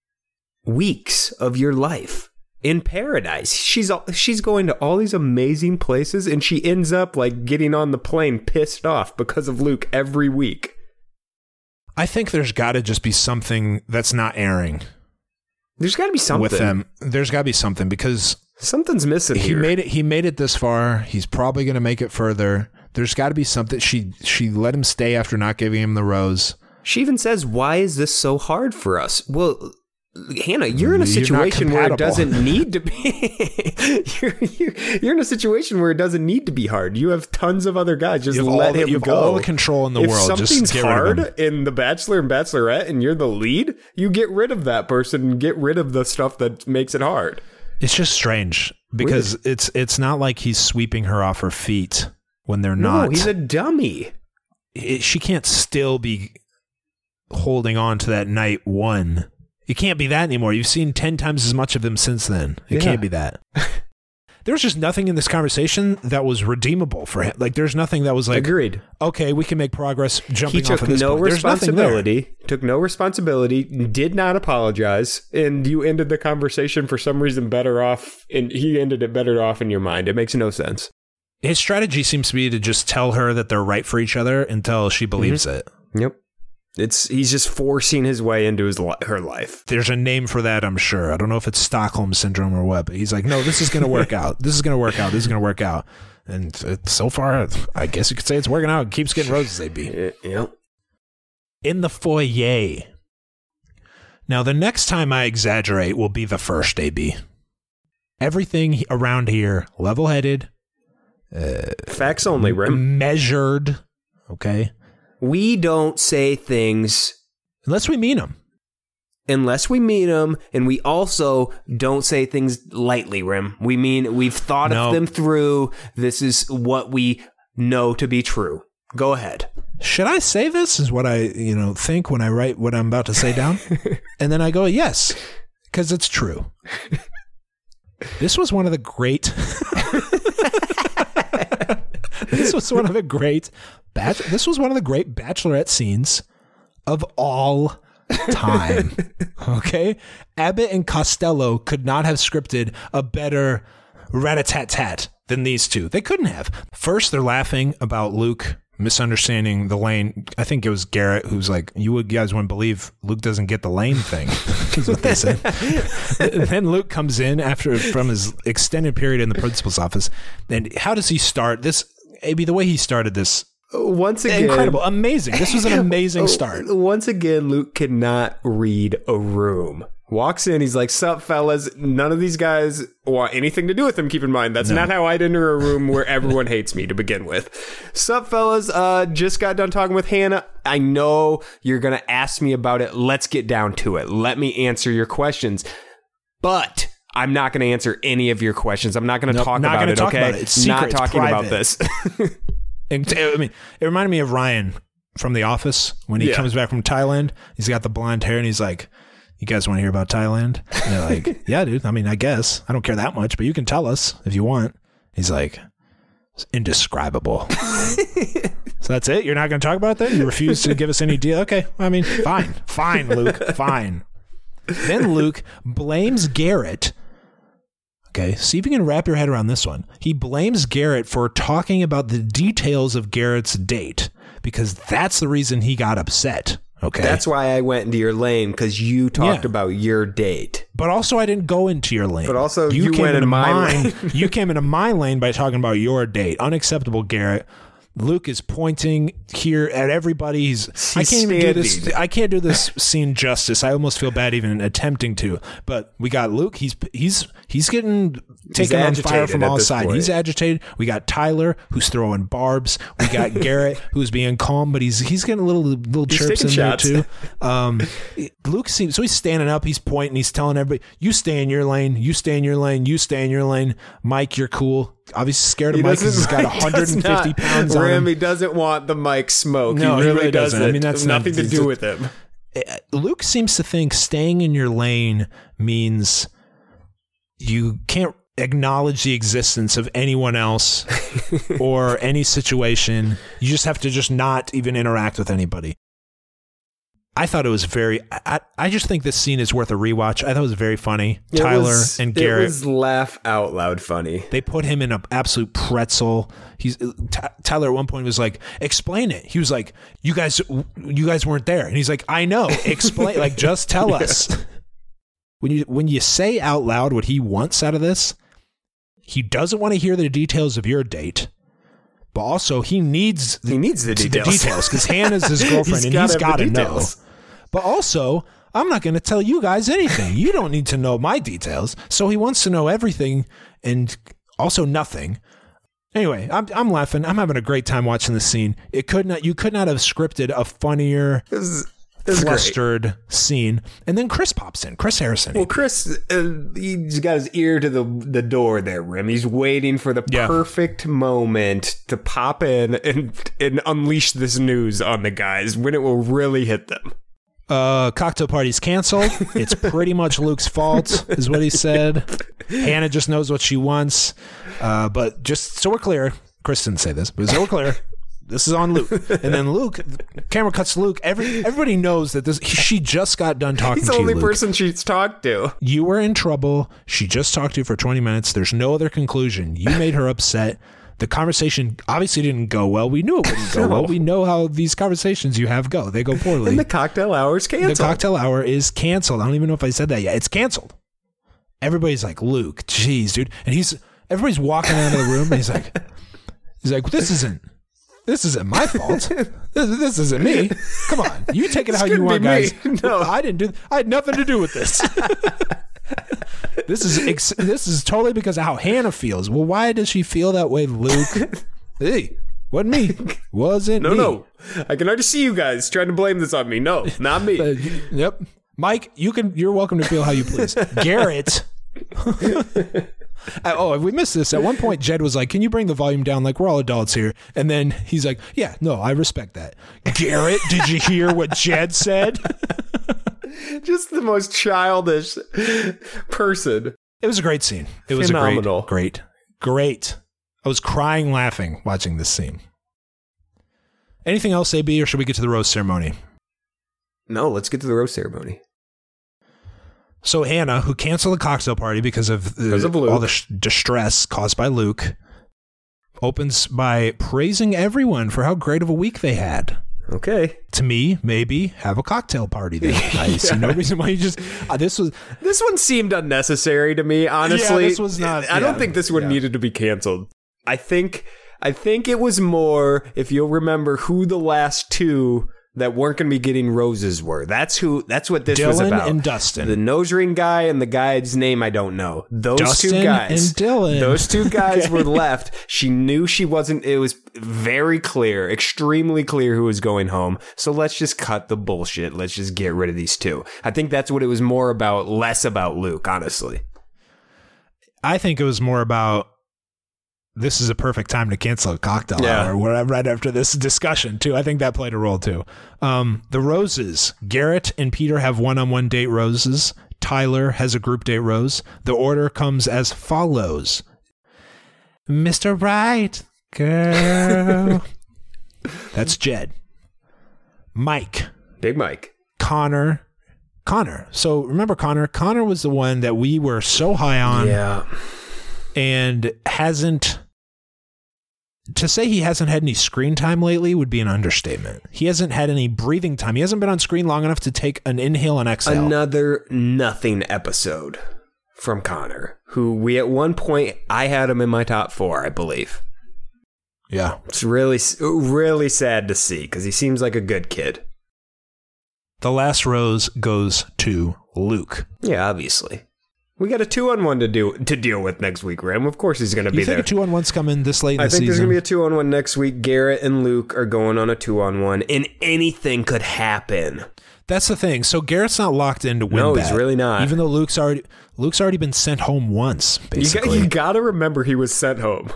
weeks of your life in paradise. She's she's going to all these amazing places, and she ends up like getting on the plane pissed off because of Luke every week. I think there's got to just be something that's not airing. There's got to be something with them. There's got to be something because something's missing he here. made it. He made it this far. He's probably going to make it further. There's got to be something. She she let him stay after not giving him the rose. She even says, "Why is this so hard for us?" Well, Hannah, you're in a situation where it doesn't need to be. you're, you're, you're in a situation where it doesn't need to be hard. You have tons of other guys. Just let the, him you have go. All the control in the if world. If something's just hard in The Bachelor and Bachelorette, and you're the lead, you get rid of that person and get rid of the stuff that makes it hard. It's just strange because Weird. it's it's not like he's sweeping her off her feet when they're no, not. No, he's a dummy. It, she can't still be holding on to that night one. It can't be that anymore. You've seen ten times as much of them since then. It yeah. can't be that. There's just nothing in this conversation that was redeemable for him. Like, there's nothing that was like, agreed. Okay, we can make progress jumping he off of this no point. There's responsibility, took no responsibility, did not apologize, and you ended the conversation for some reason better off, and he ended it better off in your mind. It makes no sense. His strategy seems to be to just tell her that they're right for each other until she believes mm-hmm. it. Yep. It's he's just forcing his way into his her life. There's a name for that, I'm sure. I don't know if it's Stockholm syndrome or what, but he's like, no, this is going to work out. This is going to work out. This is going to work out. And it, so far, I guess you could say it's working out. It keeps getting roses, A B. Yep. In the foyer. Now, the next time I exaggerate will be the first, A B. Everything around here, level-headed. Uh, Facts only, Rim. Measured. Okay. We don't say things unless we mean them. Unless we mean them, and we also don't say things lightly, Rim. We mean we've thought no. of them through. This is what we know to be true. Go ahead. Should I say this is what I, you know, think when I write what I'm about to say down? And then I go, yes, because it's true. This was one of the great... This was one of the great bach- This was one of the great Bachelorette scenes of all time. Okay, Abbott and Costello could not have scripted a better rat-a-tat-tat than these two. They couldn't have. First, they're laughing about Luke misunderstanding the lane. I think it was Garrett who's like, "You guys wouldn't believe Luke doesn't get the lane thing." Is what they said. Then Luke comes in after from his extended period in the principal's office. And how does he start this? Maybe the way he started this, once again, incredible, amazing. This was an amazing start. Once again, Luke cannot read a room. Walks in, he's like, "Sup, fellas? None of these guys want anything to do with him. Keep in mind, that's no. not how I'd enter a room where everyone hates me to begin with. Sup, fellas? Uh, just got done talking with Hannah. I know you're gonna ask me about it. Let's get down to it. Let me answer your questions, but." I'm not going to answer any of your questions. I'm not going to nope, talk, about it, talk okay? about it. It's secret, not talking it's about this. I mean, it reminded me of Ryan from The Office when he yeah. comes back from Thailand. He's got the blonde hair and he's like, "You guys want to hear about Thailand?" And they're like, "Yeah, dude. I mean, I guess. I don't care that much, but you can tell us if you want." He's like, "It's indescribable." So that's it? You're not going to talk about that? You refuse to give us any deal? Okay. I mean, fine. Fine, Luke. Fine. Then Luke blames Garrett. Okay, see if you can wrap your head around this one. He blames Garrett for talking about the details of Garrett's date. because that's the reason he got upset. Okay. That's why I went into your lane, because you talked Yeah. about your date. But also, I didn't go into your lane. But also, you came went into in my mine. lane. You came into my lane by talking about your date. Unacceptable, Garrett. Luke is pointing here at everybody. He's, He's I can't even do this. standing. I can't do this scene justice. I almost feel bad even attempting to. But we got Luke. He's he's he's getting taken on fire agitated from at all this sides. point. He's agitated. We got Tyler who's throwing barbs. We got Garrett who's being calm, but he's he's getting a little little He's chirps taking in shots. there too. Um, Luke seems so he's standing up. He's pointing. He's telling everybody, "You stay in your lane. You stay in your lane. You stay in your lane." Mike, you're cool. Obviously scared of He Mike because he's doesn't- got Mike one hundred fifty does not- pounds on Rim, him. he doesn't want the mic smoke. No, he he really, really doesn't. doesn't. I mean, that's not- nothing to it's do a- with him. Luke seems to think staying in your lane means you can't acknowledge the existence of anyone else or any situation. You just have to just not even interact with anybody. I thought it was very, I, I just think this scene is worth a rewatch. I thought it was very funny. It Tyler was- and Garrett. It was laugh out loud funny. They put him in an absolute pretzel. He's T- Tyler at one point was like, "Explain it." He was like, "You guys, you guys weren't there," and he's like, "I know. Explain. Like, just tell us." When you when you say out loud what he wants out of this, he doesn't want to hear the details of your date, but also he needs He needs the the details. details because Hannah's his girlfriend He's and gotta he's have the got to know. details. But also, I'm not going to tell you guys anything. You don't need to know my details. So he wants to know everything and also nothing. Anyway, I'm I'm laughing. I'm having a great time watching this scene. It could not you could not have scripted a funnier, It was, it was great. flustered scene. And then Chris pops in. Chris Harrison. Well, Chris, uh, he's got his ear to the the door there, Rim. He's waiting for the Yeah. perfect moment to pop in and and unleash this news on the guys when it will really hit them. Uh, cocktail party's canceled. It's pretty much Luke's fault, is what he said. Hannah just knows what she wants. Uh, but just so we're clear, Chris didn't say this, but so we're clear, this is on Luke. And then Luke, camera cuts to Luke. Every everybody knows that this. She just got done talking He's to the you, only Luke. person she's talked to. You were in trouble. She just talked to you for twenty minutes. There's no other conclusion. You made her upset. The conversation obviously didn't go well. We knew it wouldn't go No. well. We know how these conversations you have go. They go poorly. And the cocktail hour's canceled. The cocktail hour is canceled. I don't even know if I said that yet. It's canceled. Everybody's like, Luke, geez, dude. And he's everybody's walking out of the room and he's like, he's like, this isn't this isn't my fault. This, this isn't me. Come on. You take it This how you couldn't want, be me. guys. No. I didn't do I had nothing to do with this. This is ex- this is totally because of how Hannah feels. Well, why does she feel that way, Luke? Hey, wasn't me. Wasn't No, me. no. I can already see you guys trying to blame this on me. No, not me. Uh, y- yep. Mike, you can you're welcome to feel how you please. Garrett. Uh, oh, we missed this. At one point, Jed was like, "Can you bring the volume down? Like, we're all adults here." And then he's like, "Yeah, no, I respect that." Garrett, did you hear what Jed said? Just the most childish person. It was a great scene. It was Phenomenal. a great, great, great. I was crying laughing watching this scene. Anything else, A B, or should we get to the rose ceremony? No, let's get to the rose ceremony. So Hannah, who canceled the cocktail party because of, the, Because of Luke. all the sh- distress caused by Luke, opens by praising everyone for how great of a week they had. Okay. To me, maybe have a cocktail party then. I see no reason why you just... Uh, this was... This one seemed unnecessary to me, honestly. Yeah, this was not- I don't yeah, think this one yeah. needed to be canceled. I think I think it was more, if you'll remember who the last two that weren't going to be getting roses were. That's who that's what this was Dylan about. and Dustin. The nose ring guy and the guy's name I don't know. Those Dustin two guys. and Dylan. Those two guys Okay. were left. She knew she wasn't it was very clear, extremely clear who was going home. So let's just cut the bullshit. Let's just get rid of these two. I think that's what it was more about, less about Luke, honestly. I think it was more about this is a perfect time to cancel a cocktail Yeah. hour where- right after this discussion too. I think that played a role too. Um, the roses. Garrett and Peter have one-on-one date roses. Tyler has a group date rose. The order comes as follows. Mister Right, girl. That's Jed. Mike. Big Mike. Connor. Connor. So remember Connor? Connor was the one that we were so high on Yeah. and hasn't to say he hasn't had any screen time lately would be an understatement. He hasn't had any breathing time. He hasn't been on screen long enough to take an inhale and exhale. Another nothing episode from Connor, who we at one point, I had him in my top four, I believe. Yeah. It's really, really sad to see because he seems like a good kid. The last rose goes to Luke. Yeah, obviously. We got a two-on-one to do to deal with next week, Ram. Of course he's going to be You think there. a two-on-one's coming this late in I the think season? there's going to be a two-on-one next week. Garrett and Luke are going on a two-on-one, and anything could happen. That's the thing. So Garrett's not locked in to win No, that. he's really not. Even though Luke's already Luke's already been sent home once, basically. You got, you got to remember he was sent home.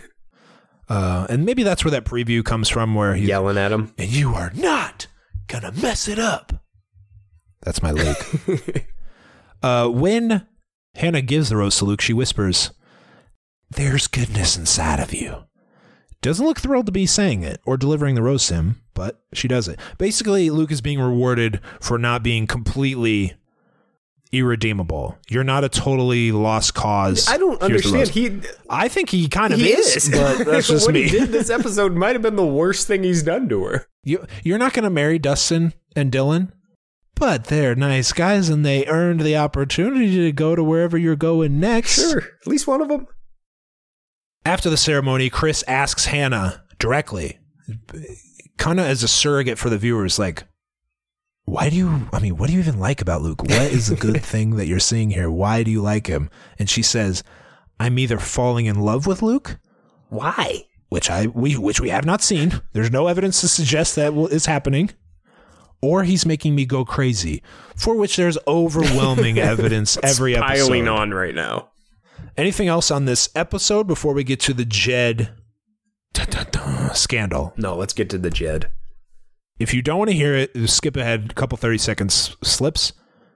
uh, and maybe that's where that preview comes from, where he's yelling at him. And you are not going to mess it up. That's my Luke. uh, when Hannah gives the rose to Luke, she whispers, "There's goodness inside of you." Doesn't look thrilled to be saying it or delivering the rose to him, but she does it. Basically, Luke is being rewarded for not being completely irredeemable. You're not a totally lost cause. I don't Here's the understand. rose. He, I think he kind of he is, is. but that's just what me. he did this episode might have been the worst thing he's done to her. You, you're not going to marry Dustin and Dylan, but they're nice guys and they earned the opportunity to go to wherever you're going next. Sure, at least one of them. After the ceremony, Chris asks Hannah directly, kind of as a surrogate for the viewers, like, why do you, I mean, what do you even like about Luke? What is the good thing that you're seeing here? Why do you like him? And she says, I'm either falling in love with Luke. Why? Which I we which we have not seen. There's no evidence to suggest that is happening. Or he's making me go crazy, for which there's overwhelming evidence every episode. Piling on right now. Anything else on this episode before we get to the Jed da, da, da, scandal? No, let's get to the Jed. If you don't want to hear it, skip ahead a couple thirty seconds slips.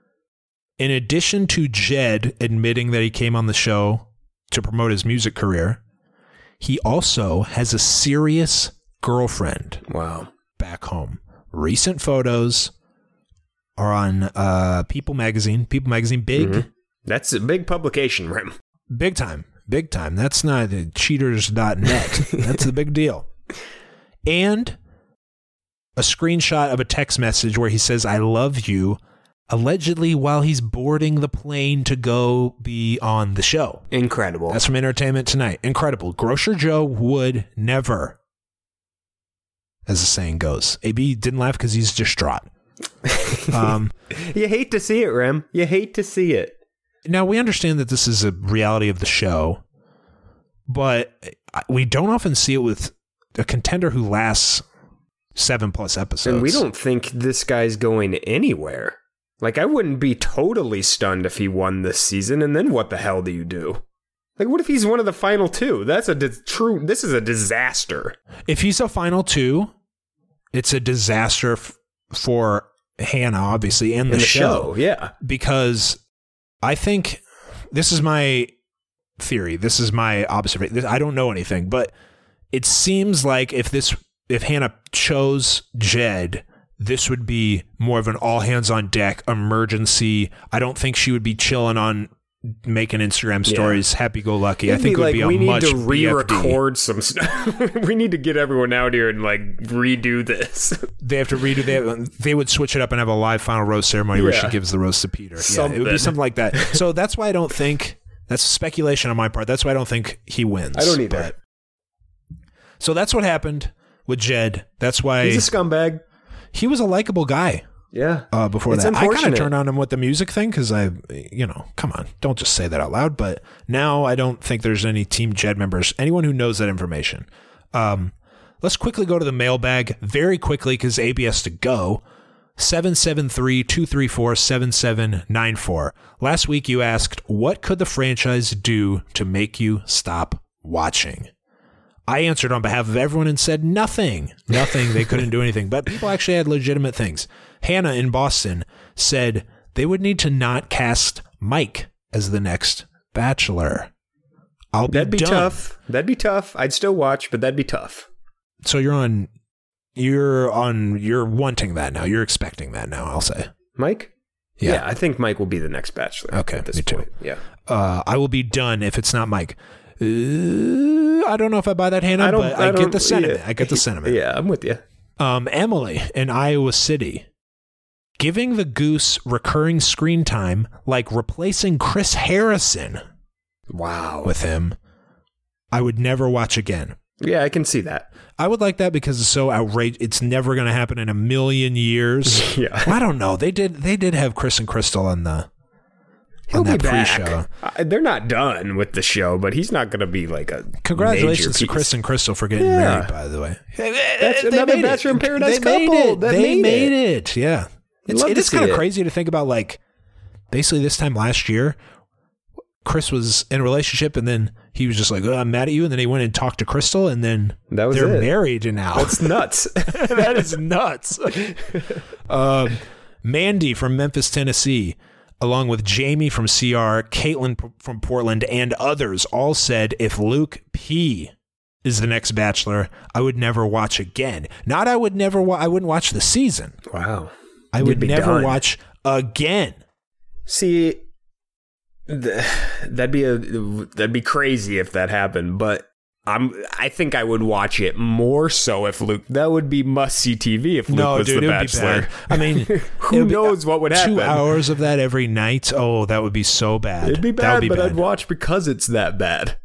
In addition to Jed admitting that he came on the show to promote his music career, he also has a serious girlfriend. Wow. Back home. Recent photos are on uh, People Magazine. People Magazine, big. Mm-hmm. That's a big publication, Rim. Big time. Big time. That's not cheaters dot net. That's the big deal. And a screenshot of a text message where he says, I love you, allegedly while he's boarding the plane to go be on the show. Incredible. That's from Entertainment Tonight. Incredible. Grocer Joe would never, as the saying goes. A B didn't laugh because he's distraught. Um, you hate to see it, Rem. You hate to see it. Now, we understand that this is a reality of the show, but we don't often see it with a contender who lasts seven plus episodes. And we don't think this guy's going anywhere. Like, I wouldn't be totally stunned if he won this season, and then what the hell do you do? Like, what if he's one of the final two? That's a di- true, this is a disaster. If he's a final two, it's a disaster f- for Hannah, obviously, and the, In the show. show. Yeah. Because I think, this is my theory, this is my observation, I don't know anything, but it seems like if this, if Hannah chose Jed, this would be more of an all hands on deck emergency. I don't think she would be chilling on making Instagram stories, yeah. happy go lucky. It'd I think be it would like, be a we need much to re-record B F D. some stuff. We need to get everyone out here and like redo this. They have to redo. They have, they would switch it up and have a live final rose ceremony yeah. where she gives the rose to Peter. Something. Yeah, it would be something like that. So that's why I don't think that's speculation on my part. That's why I don't think he wins. I don't either. But, so that's what happened with Jed. That's why he's a scumbag. He was a likable guy. Yeah. Uh, before it's that, I kind of turned unfortunate. on him with the music thing because I, you know, come on, don't just say that out loud. But now I don't think there's any Team Jed members, anyone who knows that information. Um, let's quickly go to the mailbag very quickly because A B has to go. seven seven three, two three four, seven seven nine four. Last week you asked, what could the franchise do to make you stop watching? I answered on behalf of everyone and said nothing. Nothing. They couldn't do anything. But people actually had legitimate things. Hannah in Boston said they would need to not cast Mike as the next Bachelor. I'll be That'd be done. tough. That'd be tough. I'd still watch, but that'd be tough. So you're on, you're on, you're wanting that now. You're expecting that now, I'll say. Mike? Yeah. yeah I think Mike will be the next Bachelor. Okay, at this me too. point. Yeah. Uh, I will be done if it's not Mike. Uh, I don't know if I buy that, Hannah, I don't- but I I, don't- get the sentiment. yeah. I get the sentiment. Yeah, I'm with you. Um, Emily in Iowa City. Giving the Goose recurring screen time like replacing Chris Harrison Wow. with him, I would never watch again. Yeah, I can see that. I would like that because it's so outrageous. It's never going to happen in a million years. Yeah. I don't know. They did. They did have Chris and Crystal on the He'll on that be back. pre-show. Uh, they're not done with the show, but he's not going to be like a Congratulations to major Chris piece. and Crystal for getting Yeah. married. By the way, That's They another made Bachelor it. in Paradise They made couple it. that they made made it. it. Yeah, it's Love it to is kind see of it. crazy to think about. Like, basically, this time last year, Chris was in a relationship, and then he was just like, oh, "I'm mad at you," and then he went and talked to Crystal, and then That was they're it. married now. That's nuts. That is nuts. um, Mandy from Memphis, Tennessee, along with Jamie from C R, Caitlin p- from Portland, and others, all said if Luke P is the next Bachelor, I would never watch again. Not I would never. Wa- I wouldn't watch the season. Wow. I You'd would be never done. watch again. See, th- that'd be a that'd be crazy if that happened, but I'm I think I would watch it more so if Luke. That would be must see T V if Luke No, was dude, the it would be Bachelor. bad. I mean, Who it would be- knows what would happen? Two hours of that every night. Oh, that would be so bad. It'd be That bad, would be but bad. I'd watch because it's that bad.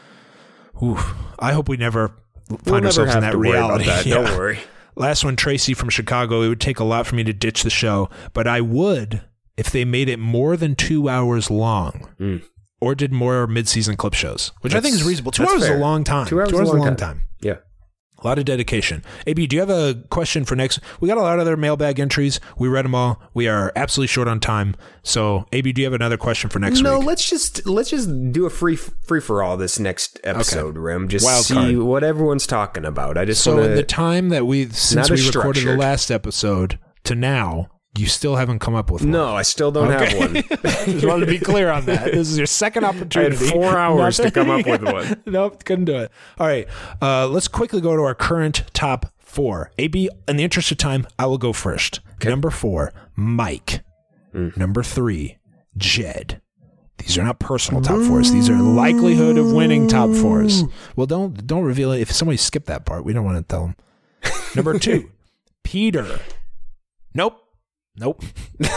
Oof. I hope we never find We'll never ourselves in have that to worry about reality. that. Yeah. Don't worry. Last one, Tracy from Chicago. It would take a lot for me to ditch the show, but I would if they made it more than two hours long Mm. or did more mid-season clip shows, which I That's- think is reasonable. Two that's hours is fair. a long time. Two hours two is hours a is a long long time. time. Yeah. A lot of dedication. A B, do you have a question for next? We got a lot of other mailbag entries. We read them all. We are absolutely short on time. So, A B, do you have another question for next no, week? let's just let's just do a free free for all this next episode, Rim. Just Wild see card. what everyone's talking about. I just So, want in the to. time that we since Not we as recorded the structured. last episode to now, you still haven't come up with one. No, I still don't have one. Just wanted to be clear on that. This is your second I opportunity. had four hours to Nothing- come up with one. Nope, couldn't do it. All right, uh, let's quickly go to our current top four. A B, in the interest of time, I will go first. Number four, Mike. Mm. Number three, Jed. These are not personal top fours. These are likelihood of winning top fours. Well, don't don't reveal it. If somebody skipped that part, we don't want to tell them. Number two, Peter. Nope. Nope.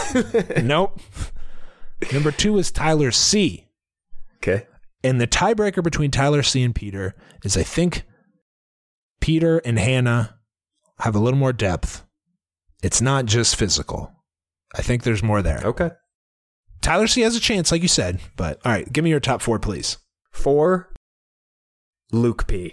Nope. Number two is Tyler C. Okay. And the tiebreaker between Tyler C and Peter is I think Peter and Hannah have a little more depth. It's not just physical. I think there's more there. Okay. Tyler C has a chance, like you said, but all right, give me your top four, please. Four, Luke P.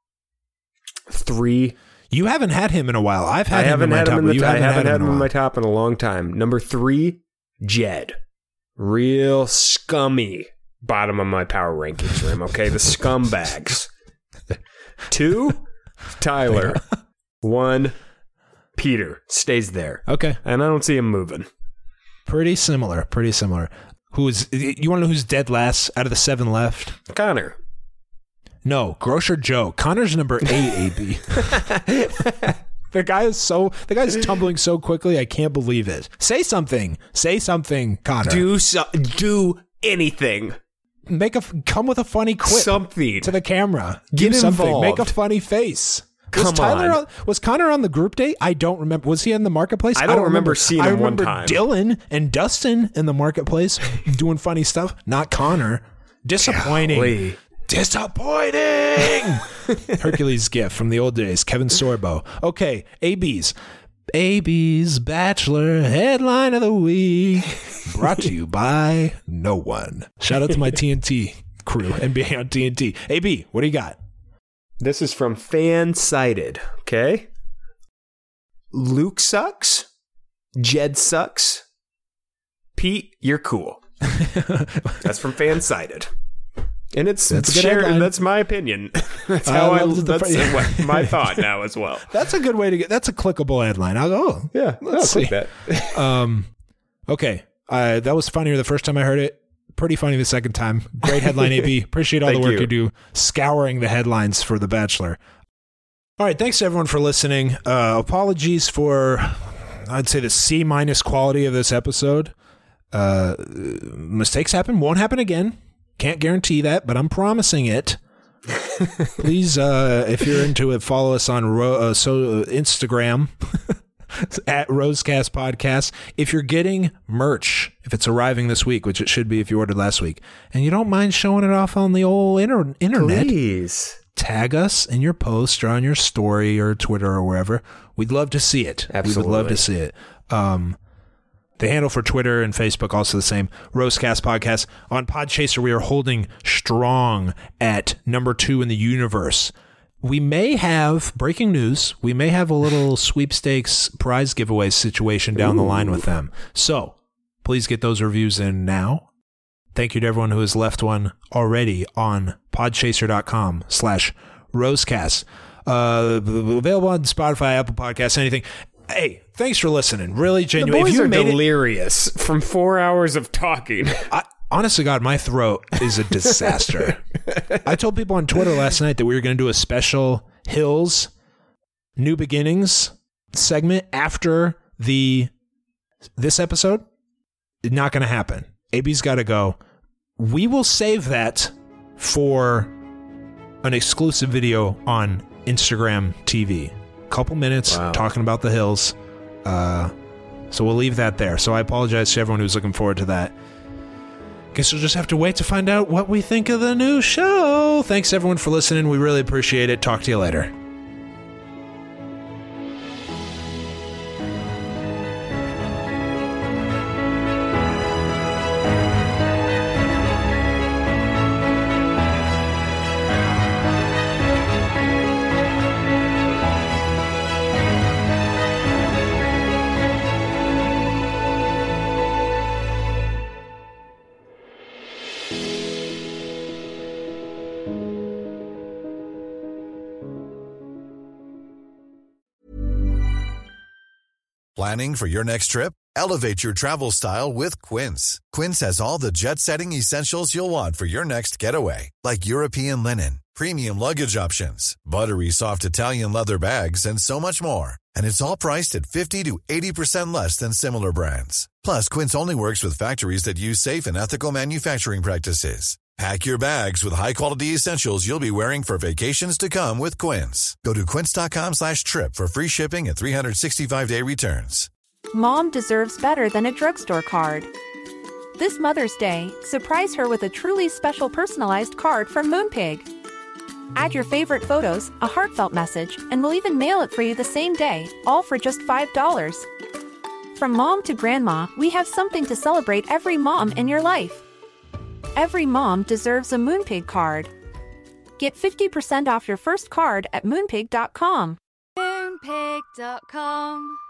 Three, You haven't had him in a while. I've had I him haven't in my had top. him in but the you t- I haven't had in him a in my while. top in a long time. Number three, Jed. Real scummy bottom of my power rankings, Rim. Okay, the scumbags. Two, Tyler. One, Peter. Stays there. Okay, And I don't see him moving. pretty similar. Pretty similar. Who's you want to know who's dead last out of the seven left? Connor. No, Grocer Joe. Connor's number eight, A B. The guy is so the guy's tumbling so quickly, I can't believe it. Say something. Say something, Connor. Do so, do anything. Make a come with a funny quip Something. to the camera. Get Do something. involved. Make a funny face. Was Come Tyler on. on. Was Connor on the group date? I don't remember. Was he in the marketplace? I don't remember seeing I him one remember time. Dylan and Dustin in the marketplace doing funny stuff. Not Connor. Disappointing. Golly. Disappointing. Hercules gift from the old days. Kevin Sorbo. Okay, A B's. A B's Bachelor Headline of the Week. Brought to you by no one. Shout out to my T N T crew. N B A on T N T. A B, what do you got? This is from Fansided, okay? Luke sucks. Jed sucks. Pete, you're cool. That's from Fansided. And it's, That's a it's good shared, headline. that's my opinion. That's I how I, love the that's fr- what- my thought now as well. That's a good way to get. That's a clickable headline. I'll go. Oh, Yeah, let's I'll see. click that. Um, okay, uh, that was funnier the first time I heard it. Pretty funny the second time. Great headline, A B. Appreciate all the Thank work you. you do scouring the headlines for The Bachelor. All right, thanks to everyone for listening. Uh, apologies for, I'd say, the C minus quality of this episode. Uh, mistakes happen, won't happen again. Can't guarantee that, but I'm promising it. Please, uh, if you're into it, follow us on Ro- uh, so uh, Instagram at Rosecast Podcast. If you're getting merch, if it's arriving this week, which it should be if you ordered last week, and you don't mind showing it off on the old inter- internet, please tag us in your post or on your story or Twitter or wherever. We'd love to see it. Absolutely. We would love to see it. Um, The handle for Twitter and Facebook also the same, Rosecast Podcast. On Podchaser, we are holding strong at number two in the universe. We may have, breaking news, we may have a little sweepstakes prize giveaway situation down Ooh. the line with them. So please get those reviews in now. Thank you to everyone who has left one already on podchaser.com slash Rosecast. Uh, available on Spotify, Apple Podcasts, anything. Hey, thanks for listening. Really genuine. The boys if you are made delirious it, from four hours of talking. I, honest to God, my throat is a disaster. I told people on Twitter last night that we were going to do a special Hills New Beginnings segment after the this episode. Not going to happen. A B's got to go. We will save that for an exclusive video on Instagram T V. Couple minutes wow. talking about the Hills. Uh, so we'll leave that there. So I apologize to everyone who's looking forward to that. Guess we'll just have to wait to find out what we think of the new show. Thanks everyone for listening. We really appreciate it. Talk to you later. Planning for your next trip? Elevate your travel style with Quince. Quince has all the jet-setting essentials you'll want for your next getaway, like European linen, premium luggage options, buttery soft Italian leather bags, and so much more. And it's all priced at fifty to eighty percent less than similar brands. Plus, Quince only works with factories that use safe and ethical manufacturing practices. Pack your bags with high-quality essentials you'll be wearing for vacations to come with Quince. Go to quince.com slash trip for free shipping and three sixty-five day returns. Mom deserves better than a drugstore card. This Mother's Day, surprise her with a truly special personalized card from Moonpig. Add your favorite photos, a heartfelt message, and we'll even mail it for you the same day, all for just five dollars. From mom to grandma, we have something to celebrate every mom in your life. Every mom deserves a Moonpig card. Get fifty percent off your first card at moonpig dot com. Moonpig dot com